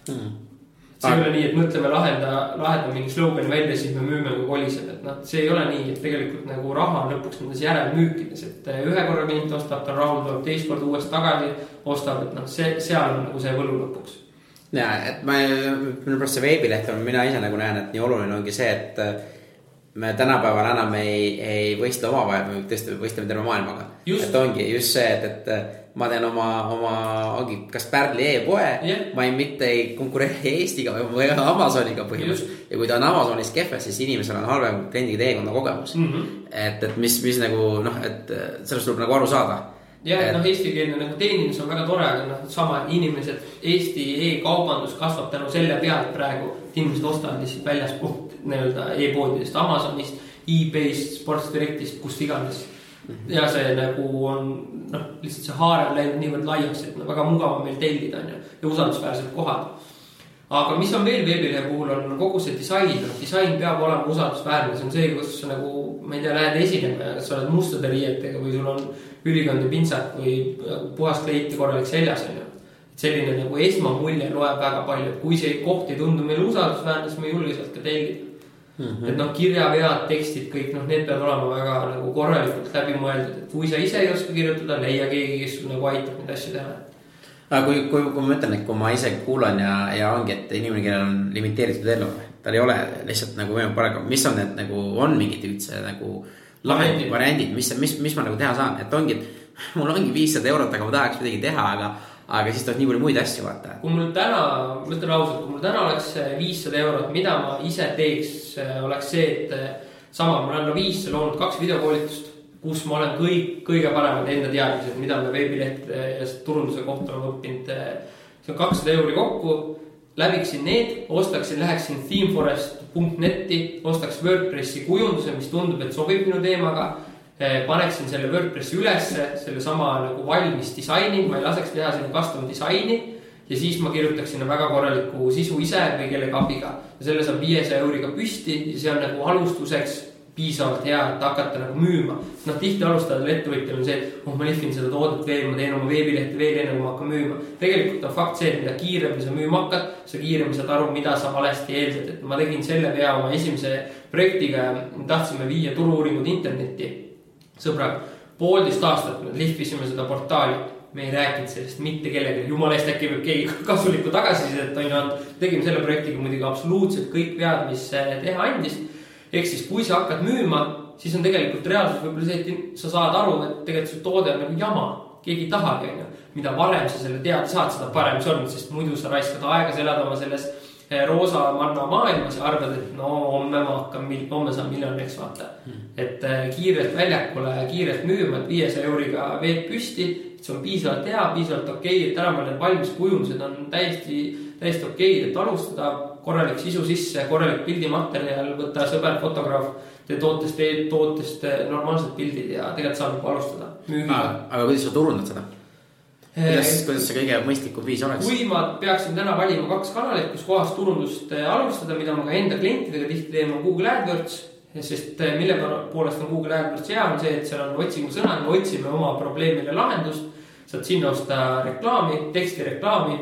See ei ole nii, et mõtleme lahenda mingi slogani välja, siis me müüme kui kolised. Et see ei ole nii, et tegelikult nagu raha on lõpuks nendes järelmüükides, et ühe korra klient ostab, ta rahul tuleb teist korda uuesti tagasi, ostab, et seal on nagu see võlu lõpuks. Ja, et minu pärast see veebileht on, mina ise nagu näen, et nii oluline ongi see, et me tänapäeval enam ei võistle oma vahel, me võistleme terve maailmaga. Et ongi just see, et ma teen ongi kas Pärli e-poe, ma mitte ei konkureeri Eestiga või Amazoniga põhimõtteliselt. Ja kui ta on Amazonis kehves, siis inimesel on halvem kliendiga teekonna kogemus. Et mis nagu, et sellest tuleb nagu aru saada. Ja, eestikeelne nagu teenindus on väga tore, aga sama inimesed, Eesti e-kaubandus kasvab tänu selle pealt praegu, inimesed ostavad lihtsalt väljaspoolt e-poodidest, Amazonist, eBayst, Sports Directist, kust iganes. Ja see nagu on, lihtsalt see haare on läinud niivõrd laiaks, et väga mugav on meil tellida ja usaldusväärsed kohad. Aga mis on veel veebilehe puhul on kogu see disain, disain peab olema usaldusväärne, see on see, kus nagu, ma ei tea, lähed esinema ja sa oled mustade riietega või sul on ülikond ja pintsat või puhas kleit ja korralik seljas. Selline nagu esmamulje loeb väga palju, et kui see koht ei tundu meile usaldusväärne, siis me ei julge sealt ka tellida. Et kirjavead, tekstid, kõik, need peavad olema väga nagu korralikult läbi mõeldud, et kui sa ise ei oska kirjutada, leia keegi, kes sul nagu aitab neid asju teha. Kui ma ütlen, et kui ma ise kuulan ja ongi, et inimene, kellel on limiteeritud elu, tal ei ole lihtsalt nagu võimalik paraku, mis on need nagu, on mingid üldse nagu variandid, mis ma nagu teha saan, et ongi, et mul ongi 500 eurot, aga ma tahaks midagi teha, aga siis tuleb nii palju muid asju vaata. Kui mul täna, ma ütlen ausalt, kui mul täna oleks 500 eurot, mida ma ise teeks, oleks see, et sama, ma olen Noviisse loonud 2 videokoolitust, kus ma olen kõige paremad enda teadmised, mida me veebileht ja turunduse kohta olen õppinud. See on 200 euri kokku, läbiksin need, läheksin themeforest.netti, ostaks WordPressi kujunduse, mis tundub, et sobib minu teemaga, paneksin selle WordPressi ülesse, selle sama nagu valmis disaini, ma ei laseks teha sinna custom disaini ja siis ma kirjutaksin sinna väga korraliku sisu ise või kellega abiga. Ja selle saab 500 euriga püsti ja see on nagu alustuseks piisavalt hea, et hakata nagu müüma. Tihti alustajal ettevõtjal on see, et ma lihvin seda toodet veel, ma teen oma veebilehti veel enne, kui ma hakkan müüma. Tegelikult on fakt see, et mida kiiremini sa müüma hakkad, sa kiiremini saad aru, mida sa valesti eeldad. Et ma tegin selle vea oma esimese projektiga, tahtsime viia turu-uuringud internetti. Sõbrad, 1,5 aastat me lihvisime seda portaali, me ei rääkinud sellest mitte kellegi, jumala eest äkki võib keegi kasulikku tagasisidet, tegime selle projektiga muidugi absoluutselt kõik vead, mis teha andis. Ehk siis, kui sa hakkad müüma, siis on tegelikult reaalsus võib-olla see, et sa saad aru, et tegelikult su toode on nagu jama, keegi ei tahagi, mida varem sa selle teada saad, seda parem see on, sest muidu sa raiskad aega, sa elad oma selles roosa manna maailmas ja arvad, et no homme saan miljoniks vaata. Et kiirelt väljakule, kiirelt müüma, et 500 euriga veeb püsti, et see on piisavalt hea, piisavalt okei, et täna need valmis kujundused on täiesti okei, et alustada korralik sisu sisse, korralik pildimaterjal, võtta sõber, fotograaf, tee tootest normaalsed pildid ja tegelikult saab juba alustada müügiga. Aga kuidas sa turundad seda? Kuidas see kõige mõistlikum viis oleks? Kui ma peaksin täna valima 2 kanalit, kus kohas turundust alustada, mida ma ka enda klientidega tihti teema Google AdWords, sest mille poolest on Google AdWords hea on see, et seal on otsingusõna, me otsime oma probleemile lahendust, saad sinna osta reklaami, tekstireklaami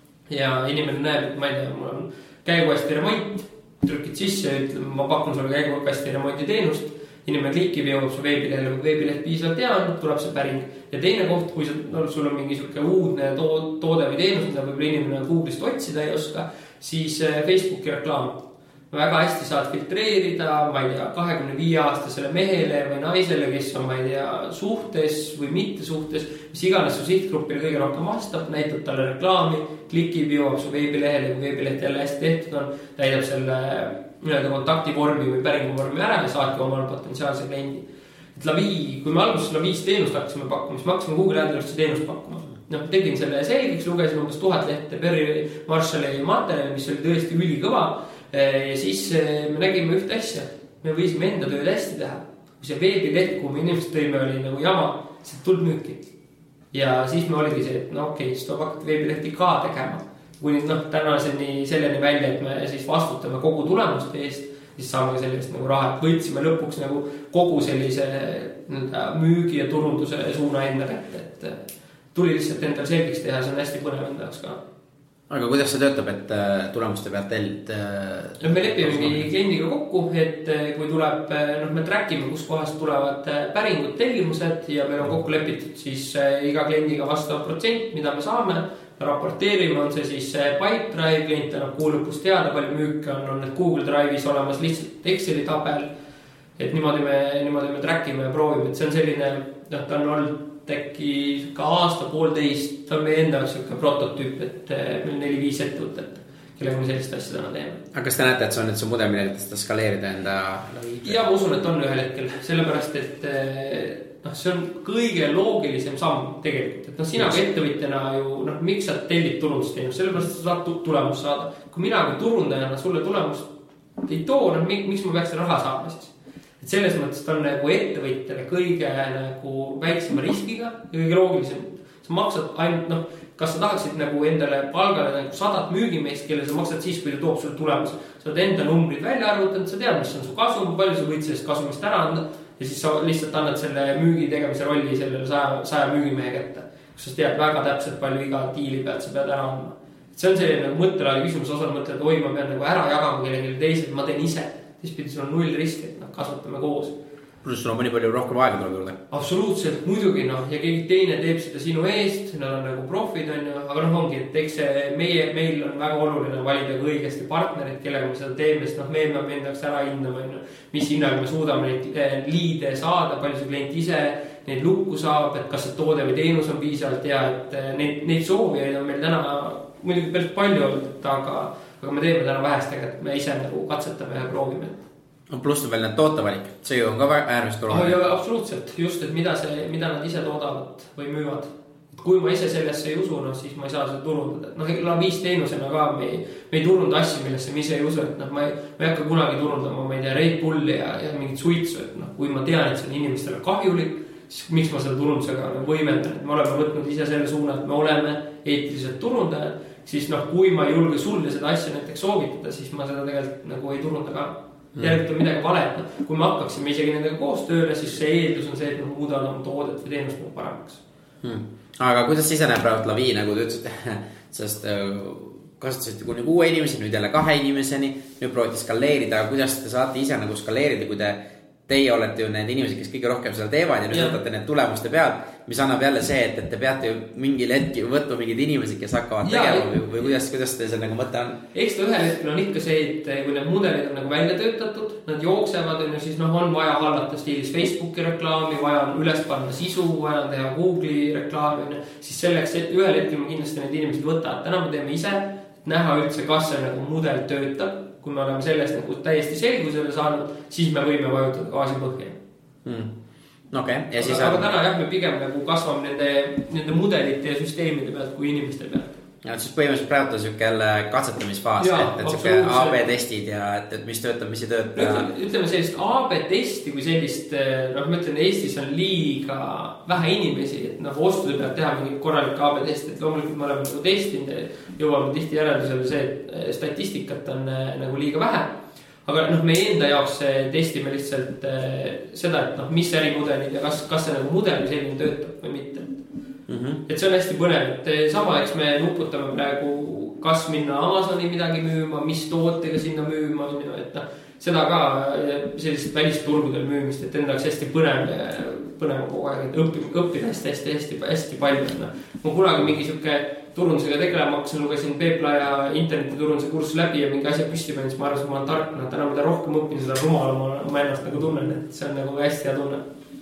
ja inimene näeb, et ma ei tea, mul on käiguhästi remont, trükid sisse, ütleme, ma pakun sulle käiguhästi remonti teenust, inimene klikib, jõuab su veebilehele, kui veebileht piisavalt hea on, tuleb see päring. Ja teine koht, kui sul on mingi siuke uudne toode või teenus, mida võib-olla inimene Google'ist otsida ei oska, siis Facebooki reklaam. Väga hästi saad filtreerida, ma ei tea, 25-aastasele mehele või naisele, kes on, ma ei tea, suhtes või mitte suhtes, mis iganes su sihtgrupile kõige rohkem vastab, näitab talle reklaami, klikib, jõuab su veebilehele, kui veebileht jälle hästi tehtud on, täidab selle kontaktivormi või päringuvormi ära ja saadki omal potentsiaalse kliendi. Et kui me alguses Laviis teenust hakkasime pakkuma, siis me hakkasime Google AdWordsi teenust pakkuma. Tegin selle selgiks, lugesin umbes 1000 lehte Perry Marshalli materjali, mis oli tõesti ülikõva. Ja siis me nägime ühte asja. Me võisime enda tööd hästi teha. Kui see veebileht, kuhu me inimesed tõime, oli nagu jama, see tuld müüki. Ja siis me oligi see, et siis tuleb hakata veebilehti ka tegema. Kui tänaseni selleni välja, et me siis vastutame kogu tulemuste eest, siis saame ka sellest nagu raha, et võtsime lõpuks nagu kogu sellise müügi ja turunduse suuna enda kätte, et tuli lihtsalt endal selgiks teha, see on hästi põnev enda jaoks ka. Aga kuidas see töötab, et tulemuste pealt tellid? Me lepimegi kliendiga kokku, et kui tuleb, me trackime, kus kohast tulevad päringud, tellimused ja meil on kokku lepitud siis iga kliendiga vastav protsent, mida me saame. Raporteerime, on see siis Pipedrive, klient annab kuu lõpus teada, palju müüke on need Google Drive'is olemas lihtsalt Exceli tabel. Et niimoodi me trackime ja proovime, et see on selline, ta on olnud äkki ka aasta-poolteist, ta on meie enda prototüüp, et meil 4-5 ettevõtet, kellega me sellist asja täna teeme. Aga kas te näete, et see on nüüd see mudel, millega seda skaleerida enda? Ja ma usun, et on ühel hetkel, sellepärast, et see on kõige loogilisem samm tegelikult, et sina kui ettevõtjana ju, miks sa tellid turundusteenust, sellepärast, et sa saad tulemust saada. Kui mina kui turundajana sulle tulemust ei too, miks ma peaks raha saama siis? Et selles mõttes ta on nagu ettevõtjale kõige nagu väiksema riskiga ja kõige loogilisem. Sa maksad ainult, kas sa tahaksid nagu endale palgale nagu 100 müügimeest, kelle sa maksad siis, kui ta toob sulle tulemus. Sa oled enda numbrid välja arvutanud, sa tead, mis on su kasum, palju sa võid sellest kasumist ära anda. Ja siis sa lihtsalt annad selle müügi tegemise rolli sellele 100 müügimehe kätte, kus sa tead väga täpselt palju iga diili pealt sa pead ära andma. See on selline nagu mõttelaadi küsimus, osal mõtled, et ma pean nagu ära jagama kellelegi teised, ma teen ise. Teistpidi sul on 0 risk, et kasvatame koos. Pluss sul on mõni palju rohkem aega tuleb juurde. Absoluutselt, muidugi ja keegi teine teeb seda sinu eest, nad on nagu profid, aga ongi, et eks meil on väga oluline valida õigesti partnerid, kellega me seda teeme, sest me peame endaks ära hindama, mis hinnaga me suudame neid liide saada, palju see klient ise neid lukku saab, et kas see toode või teenus on piisavalt hea, et neid soovijaid on meil täna muidugi päris palju olnud, aga me teeme täna vähestega, et me ise nagu katsetame ja proovime. Pluss veel need tootevalik, see ju on ka äärmist oluline. Absoluutselt, just, et mida nad ise toodavad või müüvad. Kui ma ise sellesse ei usu, siis ma ei saa seda turundada. Laviis teenusena ka me ei turunda asju, millesse me ise ei usu, et ma ei hakka kunagi turundama, ma ei tea, Red Bulli ja mingit suitsu, et kui ma tean, et see on inimestele kahjulik, siis miks ma seda turundusega võimendan, et me oleme võtnud ise selle suuna, et me oleme eetilised turundajad, siis kui ma ei julge sulle seda asja näiteks soovitada, siis ma seda tegelikult nagu ei turunda ka. Järelikult on midagi valet. Kui me hakkaksime isegi nendega koos tööle, siis see eeldus on see, et me muudame oma toodet või teenust paremaks. Aga kuidas ise näeb praegu Lavi, nagu te ütlesite, sest kasutasite kuni 6 inimesi, nüüd jälle 2 inimeseni, nüüd proovite skaleerida, aga kuidas te saate ise nagu skaleerida, kui teie olete ju need inimesed, kes kõige rohkem seda teevad ja nüüd võtate need tulemuste pealt, mis annab jälle see, et te peate ju mingil hetkel võtma mingid inimesed, kes hakkavad tegema või kuidas te see nagu mõte on? Eks ta ühel hetkel on ikka see, et kui need mudelid on nagu välja töötatud, nad jooksevad, siis on vaja hallata stiilis Facebooki reklaami, vaja on üles panna sisu, vaja on teha Google'i reklaami, siis selleks, et ühel hetkel me kindlasti need inimesed võtavad. Täna me teeme ise, näha üldse, kas see nagu mudel töötab. Kui me oleme sellest nagu täiesti selgusele saanud, siis me võime vajutada gaasi põhja. Okay. Ja siis aga täna jah, me pigem nagu kasvame nende mudelite ja süsteemide pealt kui inimeste pealt. Ja siis põhimõtteliselt praegu on siuke jälle katsetamisfaas, et siuke AB testid ja et mis töötab, mis ei tööta. Ütleme sellist AB testi kui sellist, noh, ma ütlen, Eestis on liiga vähe inimesi, et nagu ostude pealt teha mingi korralik AB test, et loomulikult me oleme nagu testinud, jõuame tihti järeldusele see, et statistikat on nagu liiga vähe. Aga noh, meie enda jaoks testime lihtsalt seda, et noh, mis ärimudelid ja kas see nagu mudel või selline töötab või mitte. Et see on hästi põnev, et sama, eks me nuputame praegu, kas minna Amazoni midagi müüma, mis tootega sinna müüma, et noh, seda ka sellist välisturgudel müümist, et enda oleks hästi põnev kogu aeg, et õppida hästi palju. Ma kunagi mingi siuke turundusega tegelema hakkasin, lugesin Peepla ja internetiturunduse kursus läbi ja mingi asja püsti panin, siis ma arvasin, et ma olen tark, täna mida rohkem õppin, seda rumalama ma ennast nagu tunnen, et see on nagu hästi hea tunne.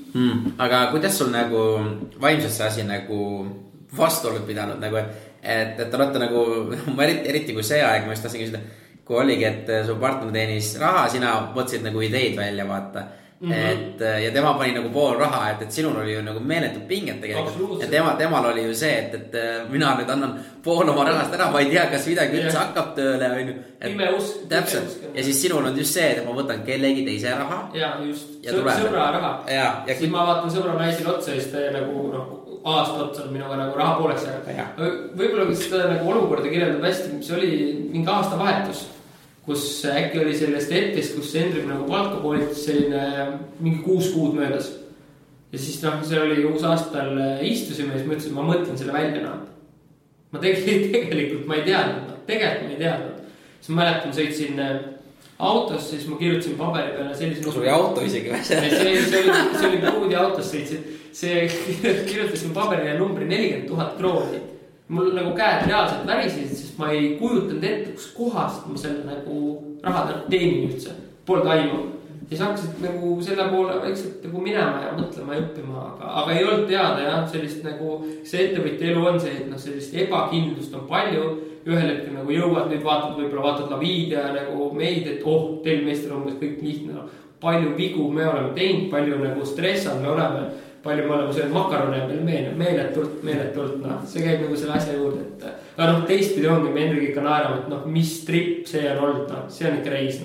Aga kuidas sul nagu vaimsesse asi nagu vastuolud pidanud nagu, et olete nagu, eriti kui see aeg, ma just tahtsin küsida, kui oligi, et su partner teenis raha, sina mõtlesid nagu ideid välja vaata, et ja tema pani nagu pool raha, et sinul oli ju nagu meeletud pinget tegelikult ja temal oli ju see, et mina nüüd annan pool oma rahast ära, ma ei tea, kas midagi üldse hakkab tööle pime usk täpselt, ja siis sinul on just see, et ma võtan kellegi teise raha ja just, sõbra raha ja siis ma vaatan sõbra naisele otsa ja siis ta nagu aasta otsa on minuga nagu raha pooleks võib-olla seda nagu olukorda kirjeldab hästi, mis oli mingi aasta vahetus, kus äkki oli sellest hetkest, kus Hendrik nagu palka poolitas selline mingi 6 kuud möödas. Ja siis noh, see oli uus aastal istusime ja siis ma ütlesin, ma mõtlen selle välja. Ma tegelikult ma ei teadnud, tegelikult ma ei teadnud. Siis ma mäletan, ma sõitsin autos, siis ma kirjutasin paberi peale sellise... Sul oli auto isegi või? See oli kuudi autos sõitsin. See kirjutasin paberile numbri 40 000 krooni. Mul nagu käed reaalselt värisid, sest ma ei kujutanud ette, kus kohast ma selle nagu raha teenin üldse, poolt aimu. Siis hakkasid nagu selle poole vaikselt nagu minema ja mõtlema ja õppima, aga ei olnud teada ja sellist nagu see ettevõtja elu on see, et noh, sellist ebakindlust on palju. Ühel hetkel nagu jõuad, nüüd vaatad Laviid ja nagu meid, et teil meestel on kõik lihtne. Palju vigu me oleme teinud, palju nagu stressad me oleme. Palju me oleme selle makarone ja meeletult, noh, see käib nagu selle asja juurde, et aga noh, teistpidi ongi, me Hendrik ikka naerame, et noh, mis trip see on olnud, noh, see on ikka reis.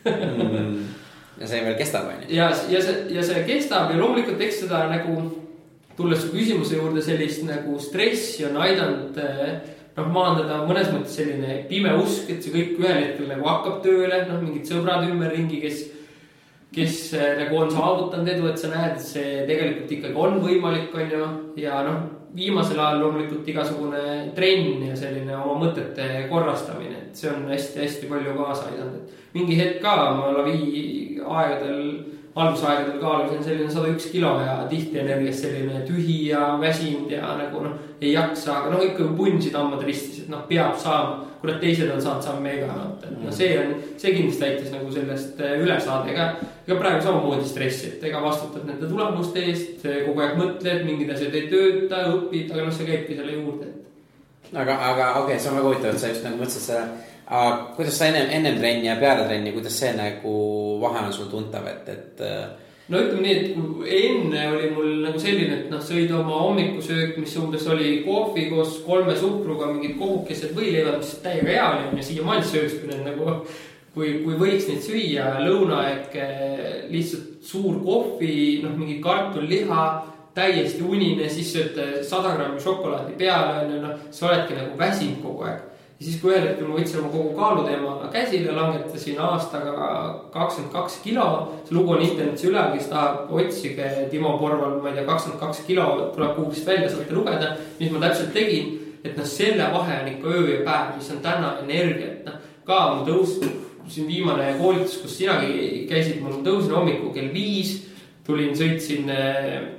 Ja see veel kestab, on ju? Ja see kestab ja loomulikult eks seda nagu, tulles küsimuse juurde sellist nagu stressi on aidanud noh, maandada mõnes mõttes selline pime usk, et see kõik ühel hetkel nagu hakkab tööle, noh, mingid sõbrad ümberringi, kes nagu on saavutanud edu, et sa näed, et see tegelikult ikkagi on võimalik, on ju, ja noh, viimasel ajal loomulikult igasugune trenn ja selline oma mõtete korrastamine, et see on hästi palju kaasa aidanud. Mingi hetk ka ma Lavi algusaegadel kaalusin selline 101 kilo ja tihti energias selline tühi ja väsinud ja nagu noh, ei jaksa, aga noh, ikka punsid ammad ristis, et noh, peab saama, kurat teised on saanud mega, no see kindlasti aitas nagu sellest üle saada, ega praegu samamoodi stressi, et ega vastutad nende tulemuste eest, kogu aeg mõtled, mingid asjad ei tööta, õpid, aga noh, see käibki selle juurde. Aga okei, see on väga huvitav, et sa just nagu mõtlesid seda, aga kuidas sa ennem trenni ja peale trenni, kuidas see nagu vahe on sul tuntav, et no ütleme nii, et kui enne oli mul nagu selline, et noh, sõid oma hommikusöök, mis umbes oli kohvi koos 3 suhkruga, mingid kohukesed võileivad, mis täiega hea oli ja siia maal sööks, kui need nagu kui võiks neid süüa, lõunaeg lihtsalt suur kohvi, noh, mingi kartul liha, täiesti unine, siis sööd 100 grammi šokolaadi peale, noh, sa oledki nagu väsinud kogu aeg. Ja siis kui ühel hetkel ma võtsin oma kogu kaaluteema käsile, langetasin aastaga 22 kilo. See lugu on internetis üle, kes tahab otsige Timo Porval, ma ei tea, 22 kilo, tuleb Google'ist välja, saate lugeda, mis ma täpselt tegin. Et noh, selle vahe on ikka öö ja päev, mis on täna energia. Et noh, ka ma tõusin viimane koolitus, kus sinagi käisid, ma tõusin hommiku kell 5, tulin, sõitsin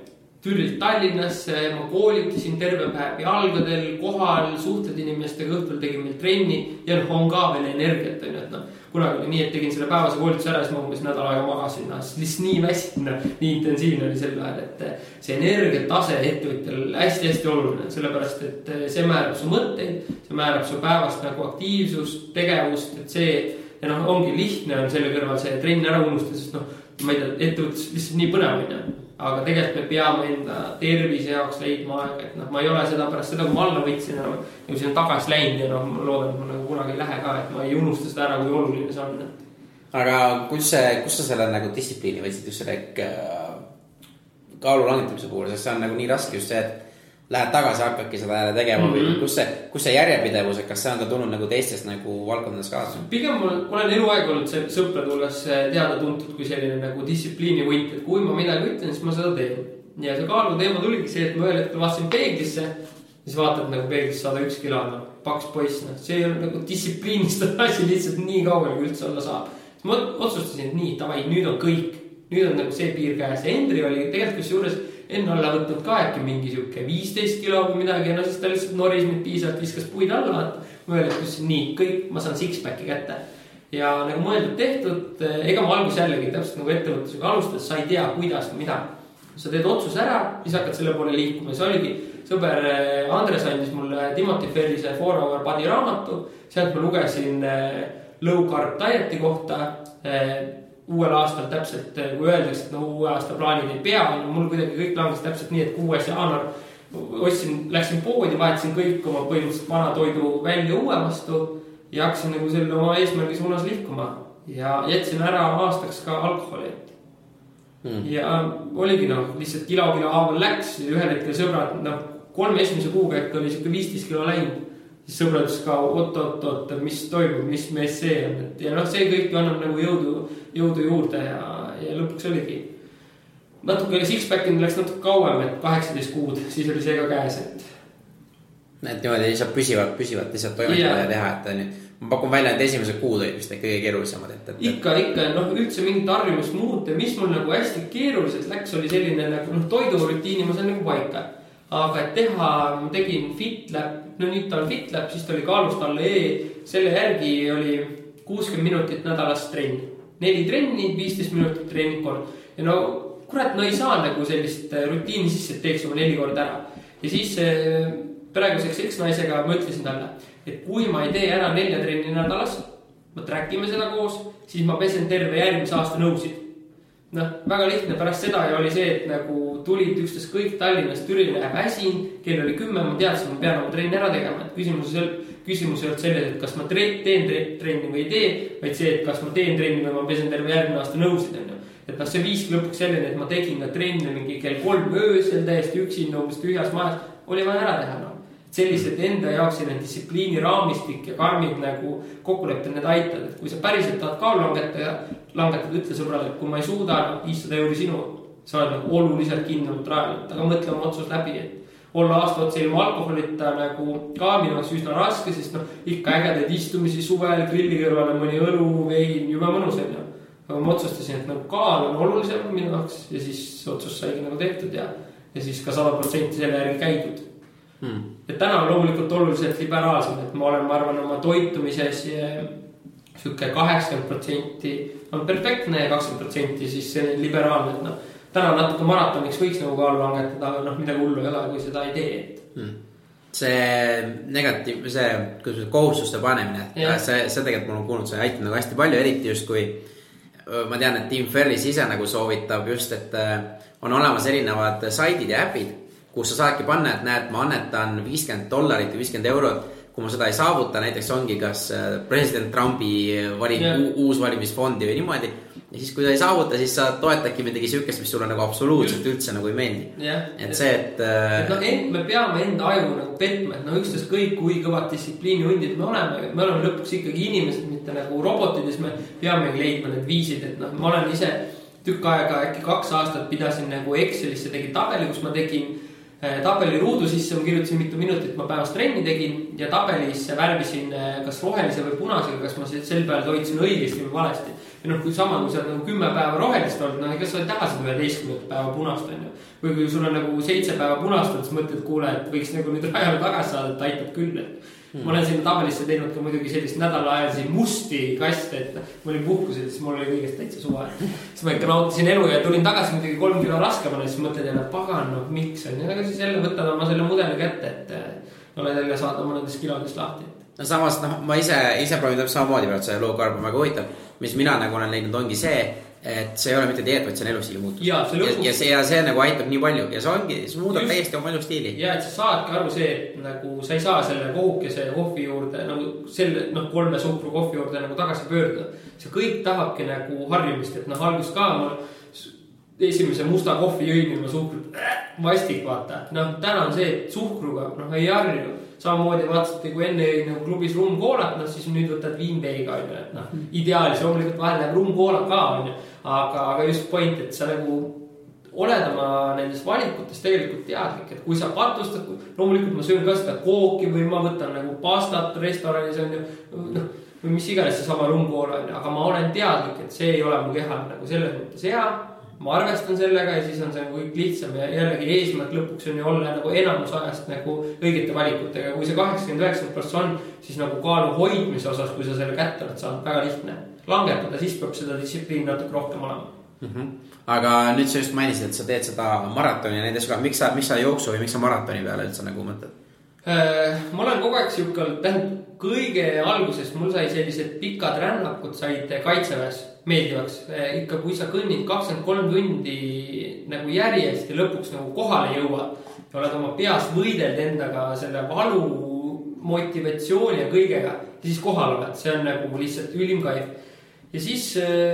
Türilt Tallinnasse, ma koolitasin terve päev jalgadel, kohal, suhtled inimestega, õhtul tegin meil trenni ja on ka veel energiat, on ju, et kunagi oli nii, et tegin selle päevase koolituse ära, siis ma umbes nädal aega magasin, lihtsalt nii väsina, nii intensiivne oli sel ajal, et see energiatase ettevõtjal hästi-hästi oluline, sellepärast, et see määrab su mõtteid, see määrab su päevast nagu aktiivsust, tegevust, et see, ja ongi lihtne on selle kõrval see trenn ära unustada, sest ma ei tea, ettevõttes lihtsalt nii põnev on. Aga tegelikult me peame enda tervise jaoks leidma aega, et ma ei ole seda pärast seda, kui ma alla võtsin, nagu siin on tagasi läinud ja ma loodan, et ma nagu kunagi ei lähe ka, et ma ei unusta seda ära, kui oluline see on. Aga kus sa selle nagu distsipliini võtsid just selle kaalu langetamise puhul, sest see on nagu nii raske just see, et lähed tagasi, hakkadki seda jälle tegema või kus see järjepidevus, et kas see on ka tulnud nagu teistest nagu valdkondades kaasa? Pigem ma olen eluaeg olnud sõprade hulgas teada tuntud kui selline nagu distsipliini võnt, et kui ma midagi ütlen, siis ma seda teen. Ja see kaalu teema tuligi see, et ma ühel hetkel vaatasin peeglisse, siis vaatad nagu peeglisse 101 kilo, paks poiss, see on nagu distsipliinist asi lihtsalt nii kaugele kui üldse olla saab. Siis ma otsustasin, et nii, tavai, nüüd on kõik, nüüd on nagu see piir käes. Endri oli tegelikult kus juures enne alla võtnud ka äkki mingi siuke 15 kilo või midagi ja siis ta lihtsalt noris mind piisavalt, viskas puid alla, ma öeldi, et nii, kõik, ma saan six-packi kätte ja nagu mõeldud tehtud, ega ma algus jällegi täpselt nagu ettevõtlusega alustades, sa ei tea, kuidas või mida sa teed otsuse ära, siis hakkad selle poole liikuma ja see oligi, sõber Andres andis mulle Timothy Ferrise 4 Hour Body raamatu, sealt ma lugesin low carb dieti kohta uuel aastal täpselt, kui öeldakse, et uue aasta plaanid ei pea, mul kuidagi kõik langes täpselt nii, et 6. jaanuar läksin poodi, vahetasin kõik oma põhimõtteliselt vana toidu välja uue vastu ja hakkasin nagu selle oma eesmärgi suunas liikuma ja jätsin ära aastaks ka alkoholi. Ja oligi lihtsalt kilo haaval läks ja ühel hetkel sõbrad, 3 esimese kuuga äkki oli 15 kilo läinud. Siis sõbradus ka oot, mis toimub, mis mees see on. Ja see kõik annab nagu jõudu juurde ja lõpuks oligi. Natuke six-packing läks natuke kauem, et 18 kuud, siis oli see ka käes. Et niimoodi ei saa püsivalt lihtsalt toimetada ja teha, et ma pakun välja, et esimese kuud oli vist kõige keerulisemad. Ikka, üldse mingit harjumust muuta, mis mul nagu hästi keeruliselt läks, oli selline nagu toidurutiini, ma sain nagu paika. Aga et teha, ma tegin FitLab, nüüd ta on FitLab, siis ta oli kaalust alla selle järgi oli 60 minutit nädalas trenn. 4 trenni, 15 minutit treeningkord. Ja kurat, ei saa nagu sellist rutiini sisse, et teeks oma 4 korda ära. Ja siis praeguseks eksnaisega ma ütlesin talle, et kui ma ei tee ära 4 trenni nädalas, ma trackime seda koos, siis ma pesen terve järgmise aasta nõusid. Väga lihtne pärast seda ja oli see, et nagu tulid üksteist kõik Tallinnast Türile väsin, kell oli 10, ma teadsin, ma pean oma trenni ära tegema. Küsimus ei olnud selles, et kas ma teen trenni või ei tee, vaid see, et kas ma teen trenni või ma pesen terve järgmine aasta nõusid. Et see viiski lõpuks selline, et ma tegin ka trenni mingi kell 3 öösel täiesti üksinda, umbes tühjas majas, oli vaja ära teha. Sellised enda jaoks selline distsipliini raamistik ja karmid nagu kokkulepped need aitad, et kui sa päriselt tahad kaalu langetada, ütle sõbrale, et kui ma ei suuda 500 euri sinu, sa oled nagu oluliselt kindlamalt rajanud, aga mõtle oma otsus läbi, et olla aasta otsa ilma alkoholita nagu ka minu jaoks üsna raske, sest ikka ägedaid istumisi suvel, grilli kõrvale mõni õlu, vein, juba mõnus on ju. Aga ma otsustasin, et nagu kaal on olulisem minu jaoks ja siis otsus saigi nagu tehtud ja siis ka 100% selle järgi käidud. Et täna on loomulikult oluliselt liberaalsem, et ma arvan oma toitumises siuke 80% on perfektne ja 20% siis see liberaalne, et täna natuke maratoniks võiks nagu kaalu langetada, aga midagi hullu ei ole, kui seda ei tee. See kohustuste panemine, see tegelikult mul on kuulnud, see aitab nagu hästi palju, eriti just kui ma tean, et Tim Ferris ise nagu soovitab just, et on olemas erinevad saidid ja äpid, kus sa saadki panna, et näed, ma annetan $50 või 50 eurot, kui ma seda ei saavuta, näiteks ongi kas president Trumpi uus valimisfondi või niimoodi. Ja siis kui ta ei saavuta, siis sa toetadki midagi süükest, mis sulle nagu absoluutselt üldse nagu ei meeldi. Et see, et me peame enda aju nagu petma, et üksteist kõik, kui kõvad distsipliini hundid me oleme lõpuks ikkagi inimesed, mitte nagu robotides, me peamegi leidma need viisid, et ma olen ise tükk aega, äkki 2 aastat pidasin nagu Excelisse tegin tabeli, kus ma tegin tabeli ruudu sisse, ma kirjutasin mitu minutit, ma päevast trenni tegin ja tabelis värvisin kas rohelise või punasega, kas ma sel peal toitsin õigesti või valesti. ja kui sama, kui sa oled nagu 10 päeva rohelist olnud, ega sa ei taha seda 11 päeva punast, on ju. Või kui sul on nagu 7 päeva punast, siis mõtled, kuule, et võiks nagu nüüd rajale tagasi saada, et aitab küll, et ma olen sinna tabelisse teinud ka muidugi sellist nädalaajalisi musti kaste, et ma olin puhkusel, siis mul oli kõigest täitsa suva. Siis ma ikka nautisin elu ja tulin tagasi muidugi 3 kilo raskemana, siis mõtled jälle, pagan, no miks on. Ja siis jälle võtad oma selle mudeli kätte, et oled jälle saada oma nendest kilodest lahti. No samas, ma ise proovin täpselt samamoodi pealt see low carb on väga huvitav, mis mina nagu olen leidnud ongi see, et see ei ole mitte dieet, vaid see on elustiili muutus. Ja see nagu aitab nii palju ja see muudab täiesti oma elustiili. Ja et sa saadki aru see, et nagu sa ei saa selle kohukese kohvi juurde nagu selle 3 suhkru kohvi juurde nagu tagasi pöörduda. See kõik tahabki nagu harjumist, et alguses ka ma esimese musta kohvi jõin ilma suhkrut vastik vaata. Täna on see, et suhkruga ei harju. Samamoodi vaatasite, kui enne jõi nagu klubis rumkoolat, siis nüüd võtad viinpeiga, ideaalis loomulikult vahel läheb rumkoola ka, aga just point, et sa nagu oled oma nendes valikutes tegelikult teadlik, et kui sa patustad, loomulikult ma söön ka seda kooki või ma võtan nagu pastat restoranis või mis iganes see sama rumkoola, aga ma olen teadlik, et see ei ole mu kehal nagu selles mõttes hea. Ma arvestan sellega ja siis on see kõik lihtsam ja jällegi eesmärk lõpuks on ju olla nagu enamus ajast nagu õigete valikutega. Kui see 80-90% on, siis nagu kaalu hoidmise osas, kui sa selle kätte oled saanud, väga lihtne langetada, siis peab seda distsipliini natuke rohkem olema. Aga nüüd sa just mainisid, et sa teed seda maratoni ja nendes ka. Miks sa jooksu või miks sa maratoni peale üldse nagu mõtled? Ma olen kogu aeg kõige alguses mul sai sellised pikad rännakud said kaitseväes meeldivaks. Ikka kui sa kõnnid 23 tundi nagu järjest ja lõpuks nagu kohale jõuad ja oled oma peas võideld endaga selle valu, motivatsiooni ja kõigega ja siis kohal oled, see on nagu lihtsalt ülim kaif. Ja siis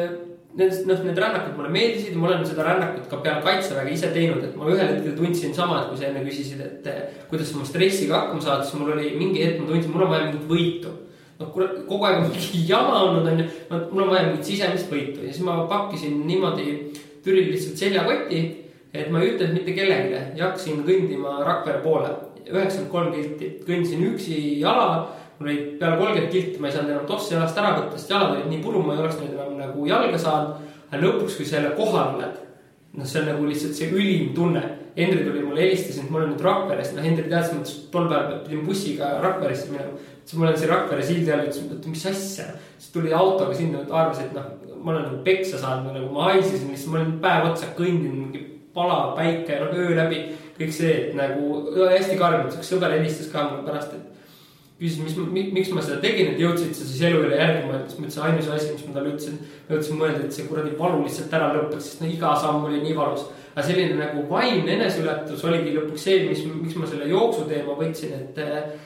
need rännakud mulle meeldisid ja ma olen seda rännakut ka peal kaitseväega ise teinud, et ma ühel hetkel tundsin sama, et kui sa enne küsisid, et kuidas ma stressiga hakkama saada, siis mul oli mingi hetk, ma tundsin, mul on vaja mingit võitu. Kogu aeg on mingi jama olnud, mul on vaja mingit sisemist võitu ja siis ma pakkisin niimoodi Türil lihtsalt seljakoti, et ma ei ütelnud mitte kellegile ja hakkasin kõndima Rakvere poole, 93 kilti, kõndisin üksi jala. Mul oli peale 30 kilti, ma ei saanud enam tossi jalast ära võtta, sest jalad olid nii puru, ma ei oleks neid enam nagu jalga saanud. Aga lõpuks, kui selle kohal oled, see on nagu lihtsalt see ülim tunne. Hendri tuli mulle helistasin, et ma olen nüüd Rakveres. Hendri teadis, et tol päeval pidin bussiga Rakveresse minema. Siis ma olen siin Rakvere sildi all, et mis asja. Siis tuli autoga sinna, et arvas, et ma olen nagu peksa saanud, nagu ma haisisin, siis ma olen päev otsa kõndin, mingi pala, päike, öö läbi. Kõik see, et nagu hästi karm, et sõber helistas ka mulle pärast, et küsis, miks ma seda tegin, et jõudsid sa siis elu üle järgi mõeldes. Ma ütlesin ainus asi, mis ma talle ütlesin, ma ütlesin mõelda, et see kuradi valu lihtsalt ära lõpeks, sest iga samm oli nii valus. Aga selline nagu vaimne eneseületus oligi lõpuks see, miks ma selle jooksuteema võtsin, et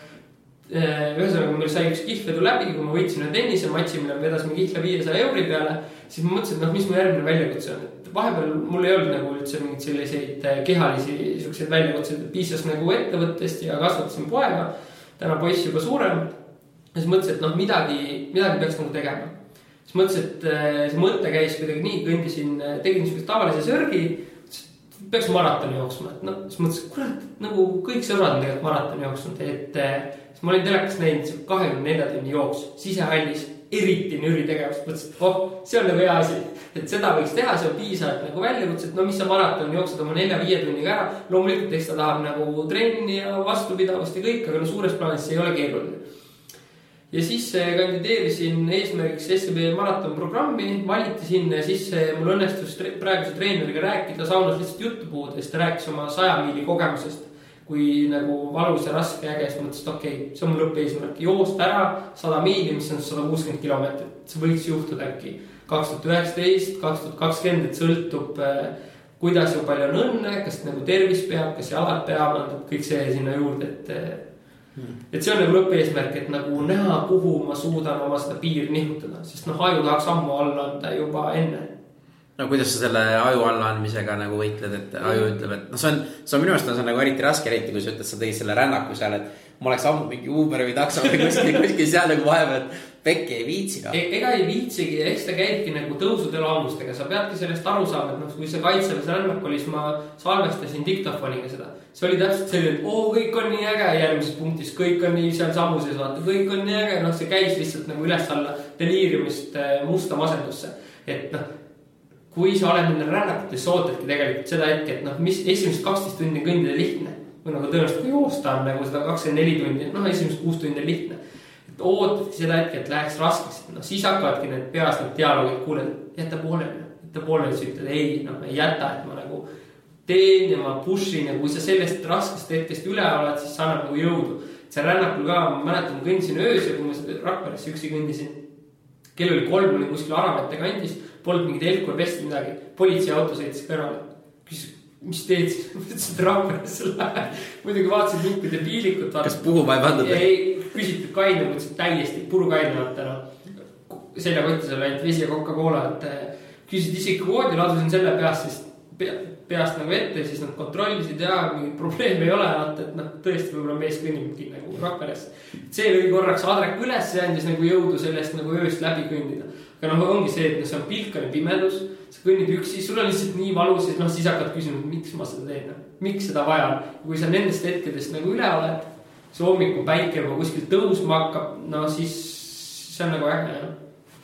ühesõnaga meil sai üks kihlvedu läbi, kui ma võitsin tennise matši, mille me vedasime kihla 500 euri peale, siis ma mõtlesin, et mis mu järgmine väljakutse on. Et vahepeal mul ei olnud nagu üldse mingid selliseid kehalisi selliseid väljakutseid, piisas nagu ettevõttest ja kasvatasin poega. Täna poiss juba suurem. Ja siis mõtlesin, et midagi peaks nagu tegema. Siis mõtlesin, et see mõte käis kuidagi nii, kõndisin, tegin niisugust tavalise sörgi, peaks maratoni jooksma. Siis mõtlesin, kurat, nagu kõik sõbrad on tegelikult maratoni jooksnud, et siis ma olin telekas näinud 24 tunni jooks, sisehallis, eriti nüri tegevust. Mõtlesin, see on nagu hea asi, et seda võiks teha, see on piisavalt nagu väljakutse, et mis sa maraton jooksed oma 4-5 tunniga ära. Loomulikult eks ta tahab nagu trenni ja vastupidavust ja kõik, aga suures plaanis see ei ole keeruline. Ja siis kandideerisin eesmärgiks SCB maraton programmi, valiti sinna ja siis mul õnnestus praeguse treeneriga rääkida, saunas lihtsalt juttu puhuda, siis ta rääkis oma 100 miili kogemusest. Kui nagu valus ja raske äge, siis mõtlesin, et okei, see on mul lõppeesmärk. Joost ära 100 miili, mis on 160 kilomeetrit. See võiks juhtuda äkki 2019, 2020, et sõltub, kuidas ja palju on õnne, kas nagu tervis peab, kas jalad peab, kõik see sinna juurde, et see on nagu lõppeesmärk, et nagu näha, kuhu ma suudan oma seda piiri nihutada, sest aju tahaks ammu alla anda juba enne. No kuidas sa selle aju allaandmisega nagu võitled, et aju ütleb, et see on minu arust on nagu eriti raske, eriti kui sa ütled, sa tegid selle rännaku seal, et ma oleks ammu mingi Uber või takso või kuskil seal nagu vahepeal, et pekki ei viitsi. Ega ei viitsigi, eks ta käibki nagu tõusude laamustega, sa peadki sellest aru saama, et kui see kaitseväes rännak oli, siis ma salvestasin diktofoniga seda. See oli täpselt selline, et kõik on nii äge järgmises punktis, kõik on nii seal samuses, vaata, kõik on nii äge, see käis lihtsalt nagu üles alla deliiriumist musta masendusse. et noh, kui sa oled nendel rännakutel, siis ootadki tegelikult seda hetke, et noh, mis esimesed 12 tundi kõndida lihtne. Või nagu tõenäoliselt kui joosta on nagu seda 24 tundi, noh esimesed 6 tundi on lihtne. Et ootadki seda hetke, et läheks raskeks. No siis hakkavadki need peas need dialoogid kuuled, jätta pooleli, siis ütled ei, noh ei jäta, et ma nagu teen ja ma pushin ja kui sa sellest raskest hetkest üle oled, siis sa annab nagu jõudu. See rännakul ka, ma mäletan, ma kõndisin öös ja kui ma seda Rakveresse üksi kõndisin, kell oli 3, olin kuskil Aravete kandis, polnud mingid Elkur vesti midagi, politseiauto sõitis kõrvale. Küsis, mis teed siis? Mõtlesin, et Rakveresse lähe. Muidugi vaatasid mingid debiilikut. Kas puhuma ei pandud? Ei, küsitud kaine, mõtlesin täiesti puru kaine vaata. No. Seljakotti seal ainult vesi ja Coca-Cola. Küsisid isikukoodi, ladusin selle peast nagu ette, siis nad kontrollisid ja mingit probleemi ei ole, et noh, tõesti võib-olla mees kõnnibki nagu Rakveresse. See lõi korraks Adrek üles ja andis nagu jõudu sellest nagu ööst läbi kõndida. Aga noh, ongi see, et see on pilkane pimedus, sa kõnnid üksi, sul on lihtsalt nii valus, et noh, siis hakkad küsima, miks ma seda teen, miks seda vaja. Kui sa nendest hetkedest nagu üle oled, see hommiku päike juba kuskil tõusma hakkab, no siis see on nagu äge, jah.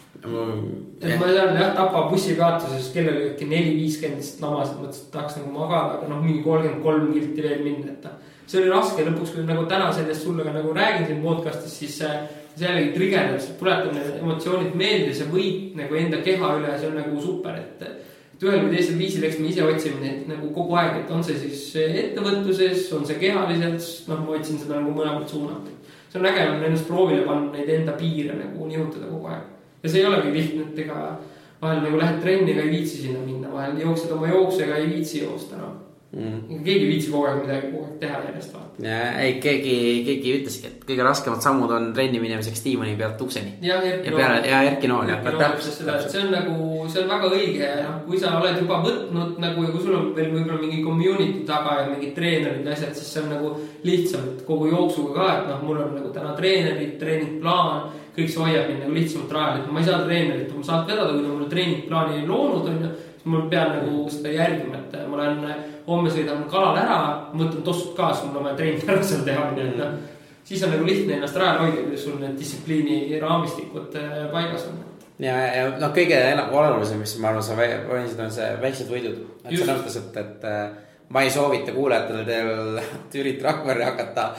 Et ma tean, jah, Tapa bussipeatuses kellel oli 4.50 lamasid, mõtlesin, et tahaks nagu magada, aga noh, mingi 33 kilti veel minna, et see oli raske. Lõpuks, kui nagu täna sellest sulle ka nagu räägin siin podcastis, siis see jällegi triggerab, tuletab need emotsioonid meelde, see võit nagu enda keha üle, see on nagu super, et ühel või teisel viisil, eks me ise otsime neid nagu kogu aeg, et on see siis ettevõtluses, on see kehaliselt, noh, ma otsin seda nagu mõlemalt suunalt. See on äge, on ennast proovile panna neid enda piire nagu nihutada kogu aeg. Ja see ei olegi lihtne, et ega vahel nagu lähed trenni ega ei viitsi sinna minna, vahel jooksed oma jookse ega ei viitsi joosta, no. Keegi viitsi kogu aeg midagi kogu aeg teha järjest vaata. Ja ei, keegi ütleski, et kõige raskemad sammud on trenni minemiseks Tiimani pealt ukseni. Ja Erki Nool. See on nagu, see on väga õige ja kui sa oled juba võtnud nagu ja kui sul on veel võib-olla mingi community taga ja mingid treenerid ja asjad, siis see on nagu lihtsam, et kogu jooksuga ka, et noh, mul on nagu täna treenerid, treeningplaan, kõik see hoiab mind nagu lihtsamalt rajal, et ma ei saa treenerit, ma saan vedada, kui ta mul treeningplaani loonud on, siis mul pean nagu seda järgima, et ma lähen homme sõidan kalal ära, mõtlen tossud kaas, mul on vaja treenid ära seal teha, et siis on nagu lihtne ennast rajal hoida, kui sul need distsipliini raamistikud paigas on. Ja noh, kõige olulisem, mis ma arvan, sa võinsid, on see väiksed võidud. Et sa nõutas, et ma ei soovita kuulajatele teil Türit Rakvere hakata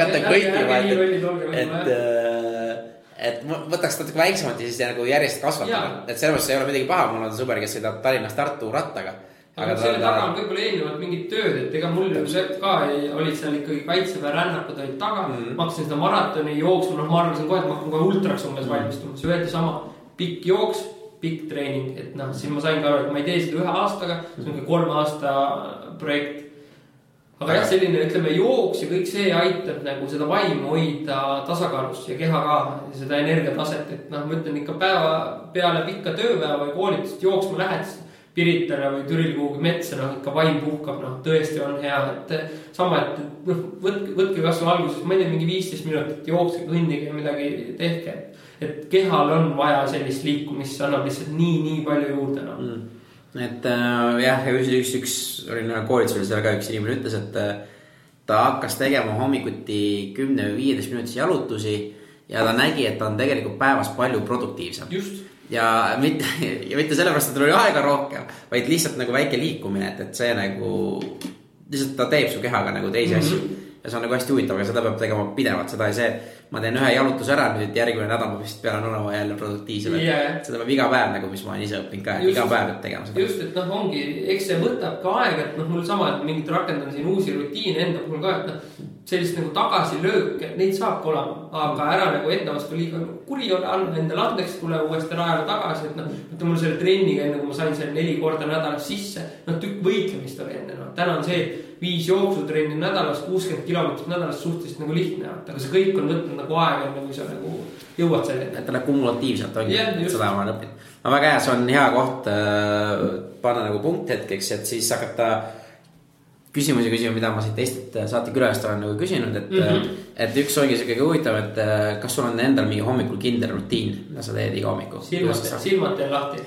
kõitima, et võtaks natuke väiksemalt ja siis nagu järjest kasvatada. Et selles mõttes ei ole midagi paha, mul on sõber, kes sõidab Tallinnast Tartu rattaga. Aga selle taga on võib-olla eelnevalt mingid tööd, et ega mul ka olid seal ikkagi kaitseväe rännakud olid taga. Ma hakkasin seda maratoni jooksma, noh ma arvasin kohe, et ma hakkan kohe ultraks umbes valmistuma. See öeldi sama, pikk jooks, pikk treening, et noh, siis ma sain ka aru, et ma ei tee seda 1 aastaga, see on 3 aasta projekt. Aga jah, selline, ütleme, jooks ja kõik see aitab nagu seda vaimu hoida tasakaalust ja keha ka ja seda energiataset, et noh, ma ütlen ikka päeva peale pikka tööpäeva või koolitust jooksma lähed Piritale või Türil kuhugi metsa, noh ikka vaim puhkab, noh tõesti on hea, et sama, et noh, võtke kasvu alguses, ma ei tea, mingi 15 minutit jookske, kõndige ja midagi tehke, et kehal on vaja sellist liikumist, annab lihtsalt nii palju juurde, noh. Et jah, üks olin koolitusel, seal ka üks inimene ütles, et ta hakkas tegema hommikuti 10 või 15 minutisi jalutusi ja ta nägi, et ta on tegelikult päevas palju produktiivsem. Just. Ja mitte sellepärast, et tal oli aega rohkem, vaid lihtsalt nagu väike liikumine, et see nagu lihtsalt ta teeb su kehaga nagu teisi asju ja see on nagu hästi huvitav, aga seda peab tegema pidevalt, seda ei see, ma teen ühe jalutuse ära, nüüd järgmine nädal ma vist pean olema jälle produktiivsem, seda peab iga päev nagu, mis ma olen ise õppinud ka, iga päev peab tegema seda. Just, et noh, ongi, eks see võtab ka aega, et noh, mul sama, et mingit rakendan siin uusi rutiine enda puhul ka, et noh, sellist nagu tagasilööke, neid saab ka olema, aga ära nagu enda vastu liiga kuri ole, anna endale andeks, tule uuesti rajale tagasi, et noh, võtta mul selle trenniga enne, kui ma sain selle 4 korda nädalas sisse, noh, tükk võitlemist oli enne, noh, täna on see 5 jooksutrenni nädalas, 60 kilomeetrit nädalas suhteliselt nagu lihtne, aga see kõik on võtnud nagu aega, nagu sa nagu jõuad selle. Et ta kumulatiivselt ongi, seda ma olen õppinud. No väga hea, see on hea koht panna nagu punkt hetkeks, et siis hakata küsimusi küsima, mida ma siit teistelt saatekülajast olen nagu küsinud, et üks ongi see kõige huvitav, et kas sul on endal mingi hommikul kindel rutiin, mida sa teed iga hommiku? Silmad teen lahti.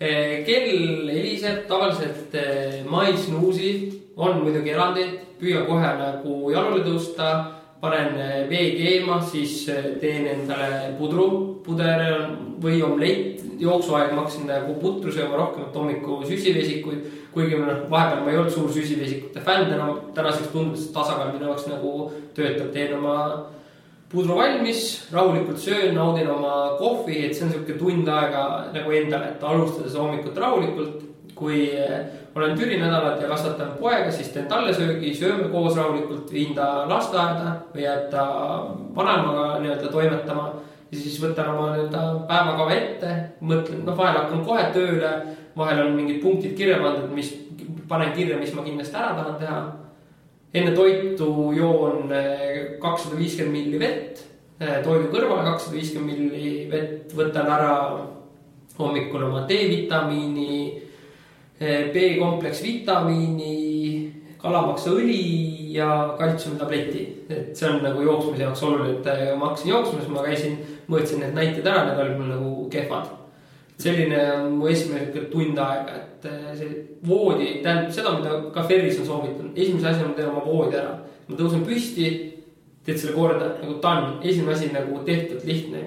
Kell heliseb, tavaliselt ma ei snuusi, on muidugi erandid, püüa kohe nagu jalule tõusta, panen vee keema, siis teen endale puder või omlett. Jooksuaeg maksin nagu putru sööma rohkem, et hommiku süsivesikuid, kuigi vahepeal ma ei olnud suur süsivesikute fänn, tänaseks tundub, et tasakaal minu jaoks nagu töötab, teen oma pudru valmis, rahulikult söön, naudin oma kohvi, et see on selline tund aega nagu endale, et alustades hommikut rahulikult. Kui olen türinädalad ja kasvatan poega, siis teen talle söögi, sööme koos rahulikult, viin ta lasteaeda või jääb ta vanemaga nii-öelda toimetama ja siis võtan oma päevakava ette, mõtlen, vahel hakkan kohe tööle, vahel on mingid punktid kirja pandud, mis panen kirja, mis ma kindlasti ära tahan teha. Enne toitu joon 250 milli vett, toidu kõrvale 250 milli vett, võtan ära hommikul oma D-vitamiini, B-kompleks vitamiini, kalamaksaõli ja kaltsiumtableti. Et see on nagu jooksmise jaoks oluline, et ma hakkasin jooksmas, ma mõõtsin need näited ära, need olid mul nagu kehvad. Selline on mu esimene tund aega, et see voodi, tähendab seda, mida ka Ferris on soovitanud. Esimese asja ma teen oma voodi ära. Ma tõusen püsti, teed selle korda, nagu tann. Esimene asi nagu tehtud lihtne.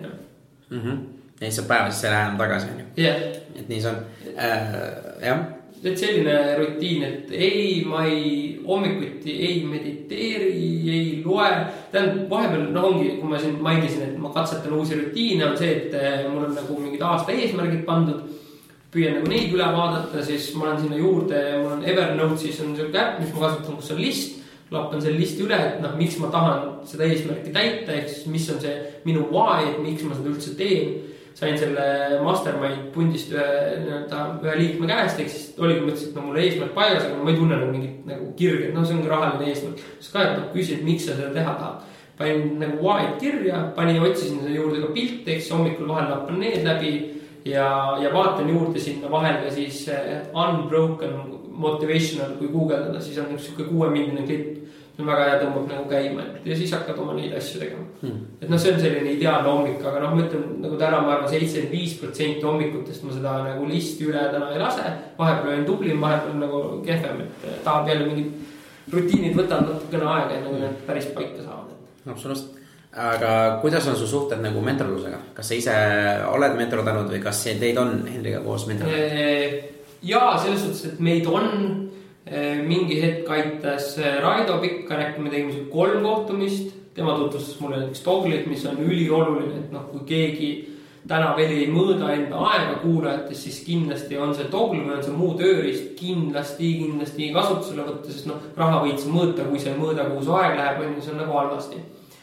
Ja siis sa päevas ei lähe enam tagasi. Yeah. Et nii see on. Jah. Et selline rutiin, et ma hommikuti ei mediteeri, ei loe. Tähendab, vahepeal ongi, kui ma siin mainisin, et ma katsetan uusi rutiine, on see, et mul on nagu mingid aasta eesmärgid pandud. Püüan nagu neid üle vaadata, siis ma olen sinna juurde, mul on Evernote, siis on see äpp, mis ma kasutan, kus on list. Lappan selle listi üle, et miks ma tahan seda eesmärki täita, ehk siis mis on see minu why, et miks ma seda üldse teen. Sain selle mastermind pundist ühe liikme käest, ehk siis oligi mõtlesin, et mul eesmärk paigas, aga ma ei tunne mingit nagu kirge, et see on ka rahaline eesmärk. Siis ka, et küsid, miks sa seda teha tahad. Panin nagu why'd kirja, otsisin selle juurde ka pilt, ehk siis hommikul vahel lappan need läbi ja vaatan juurde sinna vahel ka siis Unbroken Motivational, kui guugeldada, siis on üks 6-minutine klipp. See on väga hea, tõmbab nagu käima ja siis hakkad oma neid asju tegema. Et see on selline ideaalne hommik, aga ma ütlen nagu täna ma arvan 75% hommikutest ma seda nagu listi üle täna ei lase. Vahepeal on tublim, vahepeal nagu kehvem, et tahab jälle mingid rutiinid võtavad natukene aega, kui need päris paika saavad. Absoluutselt. Aga kuidas on su suhted nagu mentorlusega? Kas sa ise oled mentordanud või kas teid on Henriga koos mentordanud? Jaa, selles suhtes, et meid on mingi hetk aitas Raido Pikkanek, me tegime 3 kohtumist, tema tutvustas mulle näiteks Doglit, mis on ülioluline, et kui keegi täna veel ei mõõda enda aega kuulajates, siis kindlasti on see Dogl või on see muu tööriist kindlasti kasutusele võtta, sest raha võid sa mõõta, kui sa ei mõõda, kuhu su aeg läheb, see on nagu halvasti.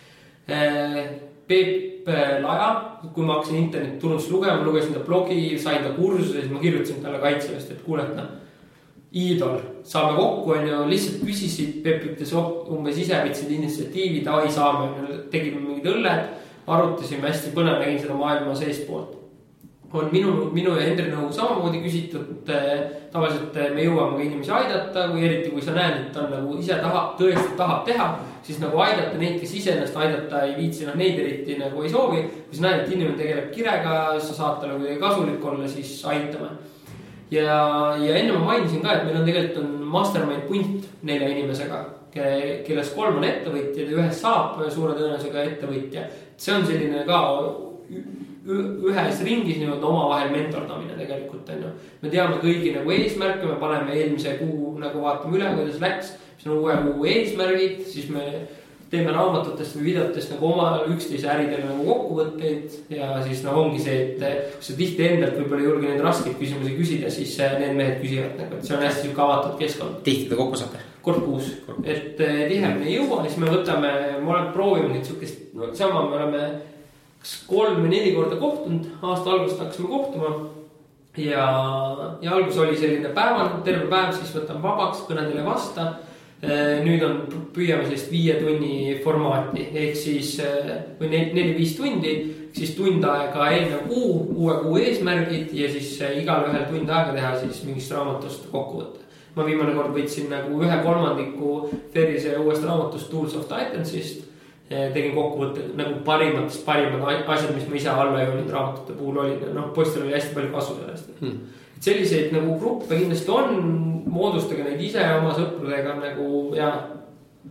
Peep Laja, kui ma hakkasin internet tunnust lugema, lugesin ta blogi, sain ta kursuse, siis ma kirjutasin talle Kaitseväest, et kuuleta Iidol, saame kokku, lihtsalt küsisid, Peep ütles umbes ise võtsid initsiatiivi, ta ei saame, tegime mingid õlled, arutasime hästi põnev, nägin seda maailma seespoolt. On minu ja Hendri nõu samamoodi küsitud, tavaliselt me jõuame ka inimesi aidata, või eriti kui sa näed, et ta nagu ise tõesti tahab teha, siis nagu aidata neid, kes ise ennast aidata ei viitsi, neid eriti nagu ei soovi. Kui sa näed, et inimene tegeleb kirega, sa saad talle kuidagi kasulik olla, siis aitame. Ja enne ma mainisin ka, et meil on tegelikult mastermind punt 4 inimesega, kelles 3 on ettevõtjad ja ühes saab suure tõenäosusega ettevõtja. See on selline ka ühes ringis oma vahel mentordamine tegelikult. Me teame kõigi nagu eesmärke, me paneme eelmise kuu nagu vaatame üle, kuidas läks, mis on uue kuu eesmärgid, siis me teeme raamatutest või videotest nagu oma üksteise äridele nagu kokkuvõtteid ja siis ongi see, et kui sa tihti endalt võib-olla ei julge neid raskeid küsimusi küsida, siis need mehed küsivad nagu, et see on hästi avatud keskkond. Tihti te kokku saate? Kord kuus. Et tihemini ei jõua, siis me oleme proovinud nüüd sukest, sama me oleme 3 või 4 korda kohtunud, aasta algusest hakkasime kohtuma ja algus oli selline terve päev, siis võtame vabaks, kõnedele vasta. Nüüd püüame sellist 5 tunni formaati, ehk siis või 4-5 tundi, siis tund aega eelnev kuu, uue kuu eesmärgid ja siis igal ühel tund aega teha siis mingist raamatust kokkuvõtte. Ma viimane kord võtsin nagu 1/3 Ferrise uuest raamatust Tools of Titansist, tegin kokkuvõtte nagu parimad asjad, mis ma ise alla jõudnud raamatute puhul olid, poistel oli hästi palju kasu sellest. Selliseid nagu gruppe kindlasti on, moodustage neid ise oma sõpradega nagu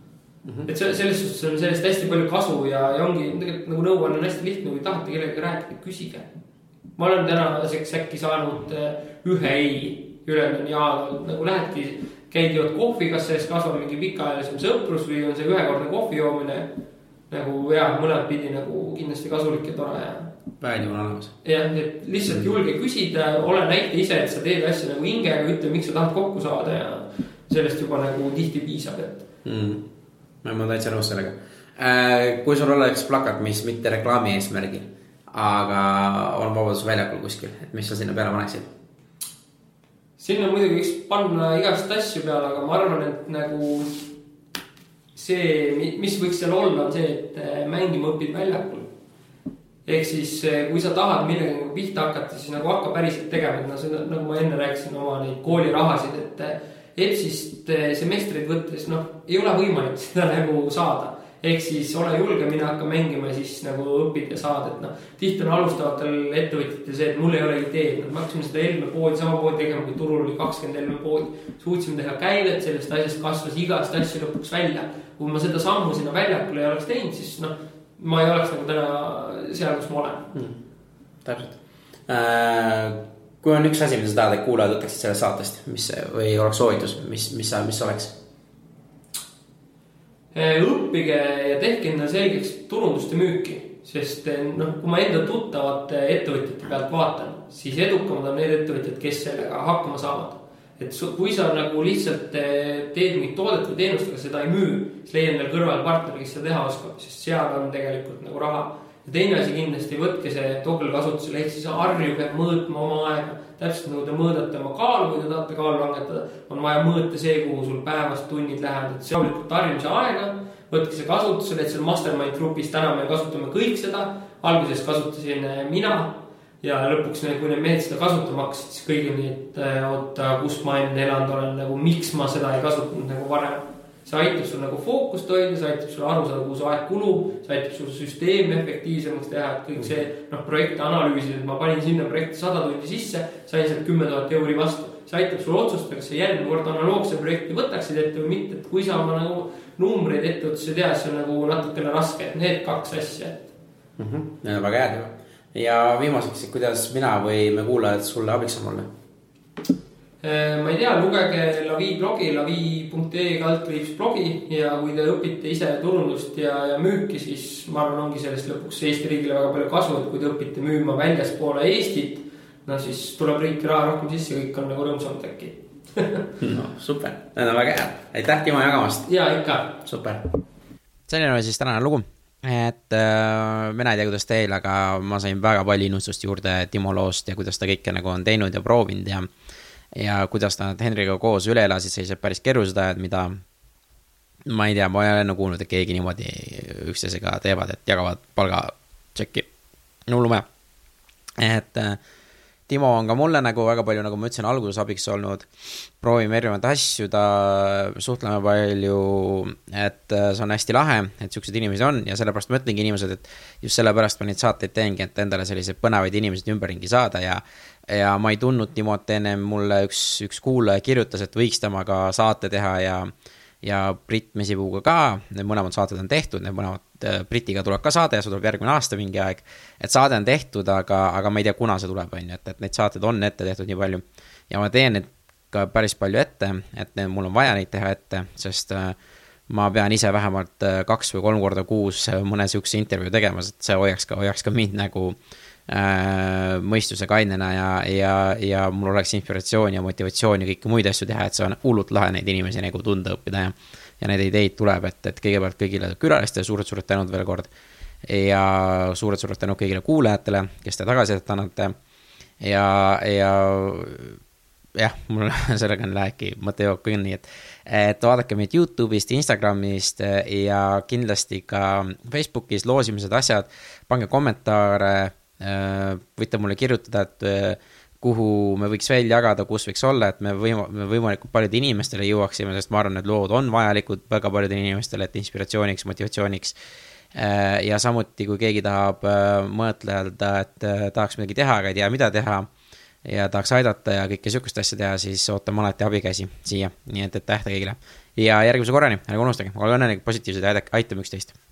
Et selles suhtes on sellest hästi palju kasu ja ongi tegelikult nagu nõuanne on hästi lihtne, kui tahate kellega rääkida, küsige. Ma olen tänaseks äkki saanud ühe ei, ülejäänud on nagu lähedki, käid jood kohvi, kas sellest kasvab mingi pikaajalisem sõprus või on see ühekordne kohvi joomine nagu mõned pidi nagu kindlasti kasulik ja tore. Väärdi on olemas. Ja, et lihtsalt julge küsida, ole näite ise, et sa teed asja nagu hingega, ütle, miks sa tahad kokku saada ja sellest juba nagu tihti piisab, et ma täitsa nõus sellega. Kui sul oleks plakat, mis mitte reklaami eesmärgil, aga on Vabaduse väljakul kuskil, et mis sa sinna peale paneksid? Sinna muidugi võiks panna igast asju peale, aga ma arvan, et nagu see, mis võiks seal olla, on see, et mängima õpid väljakul. Ehk siis, kui sa tahad millega nagu pihta hakata, siis nagu hakka päriselt tegema, et nagu ma enne rääkisin oma neid koolirahasid, et EBS-ist semestreid võttes, ei ole võimalik seda nagu saada. Ehk siis ole julge, mina hakka mängima ja siis nagu õpid ja saad, et tihti on alustavatel ettevõtjatel see, et mul ei ole ideed. Me hakkasime seda Helme-poodi, sama poodi tegema, kui turul oli 20 Helme-poodi. Suutsime teha käivet, sellest asjast kasvas igast asju lõpuks välja. Kui ma seda sammu sinna väljakule ei oleks teinud, siis ma ei oleks nagu täna seal, kus ma olen. Täpselt. Kui on üks asi, mida sa tahad, et kuulajad võtaksid sellest saatest, või oleks soovitus, mis oleks? Õppige ja tehke enda selgeks turundust ja müüki, sest kui ma enda tuttavate ettevõtjate pealt vaatan, siis edukamad on need ettevõtjad, kes sellega hakkama saavad. Et kui sa nagu lihtsalt teed mingit toodet või teenust, aga seda ei müü, siis leia endal kõrval partner, kes seda teha oskab, sest seal on tegelikult nagu raha. Ja teine asi kindlasti võtke see Toggle kasutusele, ehk siis harjuge mõõtma oma aega. Täpselt nagu te mõõdate oma kaalu, kui te tahate kaalu langetada, on vaja mõõta see, kuhu sul päevast tunnid lähevad. Et see on tarbimise aega, võtke see kasutusele, et seal Mastermind grupis täna me kasutame kõik seda. Alguses kasutasin mina ja lõpuks, kui need mehed seda kasutama hakkasid, siis kõigil nii, et oota, kus ma enne elanud olen, nagu miks ma seda ei kasutanud nagu varem. See aitab sul nagu fookust hoida, see aitab sul aru saada, kuhu see aeg kulub, see aitab sul süsteemi efektiivsemaks teha, et kõik see projekti analüüsid, et ma panin sinna projekti 100 tundi sisse, sain sealt 10 000 euri vastu. See aitab sul otsustada, kas sa järgmine kord analoogse projekti võtaksid ette või mitte, et kui sa oma nagu numbreid ettevõttes ei tea, see on nagu natukene raske, et need kaks asja. Väga hea. Ja viimaseks, kuidas mina või me kuulajad sulle abiks on mulle? Ma ei tea, lugege Lavi blogi, lavi.ee/blogi ja kui te õpite ise turundust ja müüki, siis ma arvan, ongi sellest lõpuks Eesti riigile väga palju kasu, et kui te õpite müüma väljaspoole Eestit, siis tuleb riiki raha rohkem sisse, kõik on nagu rõõmsamad äkki. Super, need on väga hea. Aitäh Timo jagamast. Ja ikka. Super. Selline oli siis tänane lugu. Et mina ei tea, kuidas teil, aga ma sain väga palju innustust juurde Timo loost ja kuidas ta kõike nagu on teinud ja proovinud ja kuidas ta Henriga koos üle elasid sellised päris keerulised ajad, mida ma ei tea, ma ei ole enne kuulnud, et keegi niimoodi üksteisega teevad, et jagavad palgatšekki. Hullume. Et Timo on ka mulle nagu väga palju, nagu ma ütlesin, alguses abiks olnud. Proovime erinevaid asju, suhtleme palju, et see on hästi lahe, et sellised inimesed on ja sellepärast ma ütlengi inimesed, et just sellepärast ma neid saateid teengi, et endale sellised põnevaid inimesed ümberringi saada ja ma ei tundnud Timo, et enne mulle üks kuulaja kirjutas, et võiks temaga saate teha ja Brit Mesipuuga ka, need mõlemad saated on tehtud, need mõlemad Britiga tuleb ka saade ja see tuleb järgmine aasta mingi aeg, et saade on tehtud, aga ma ei tea, kuna see tuleb, et need saated on ette tehtud nii palju ja ma teen need ka päris palju ette, et mul on vaja neid teha ette, sest ma pean ise vähemalt 2 või 3 korda kuus mõne sihukese intervjuu tegema, et see hoiaks ka mind nagu mõistuse kainena ja mul oleks inspiratsiooni ja motivatsiooni kõiki muid asju teha, et see on hullult lahe neid inimesi nagu tunda õppida ja neid ideid tuleb, et kõigepealt kõigile külalistele suured tänud veel kord ja suured tänud kõigile kuulajatele, kes te tagasisidet annate ja mul sellega on läheki mõte jook küll nii, et vaadake meid YouTube'ist, Instagramist ja kindlasti ka Facebookis loosimised asjad, pange kommentaare, võite mulle kirjutada, et kuhu me võiks veel jagada, kus võiks olla, et me võimalikult paljud inimestele jõuaksime, sest ma arvan, et lood on vajalikud väga paljudele inimestele, et inspiratsiooniks, motivatsiooniks ja samuti, kui keegi tahab mõtleda, et tahaks midagi teha, aga ei tea, mida teha ja tahaks aidata ja kõike sihukest asja teha, siis ootame alati abikäsi siia, nii et aitäh kõigile ja järgmise korrani, ärge unustage, olge õnnelik, positiivsed ja aitame üksteist.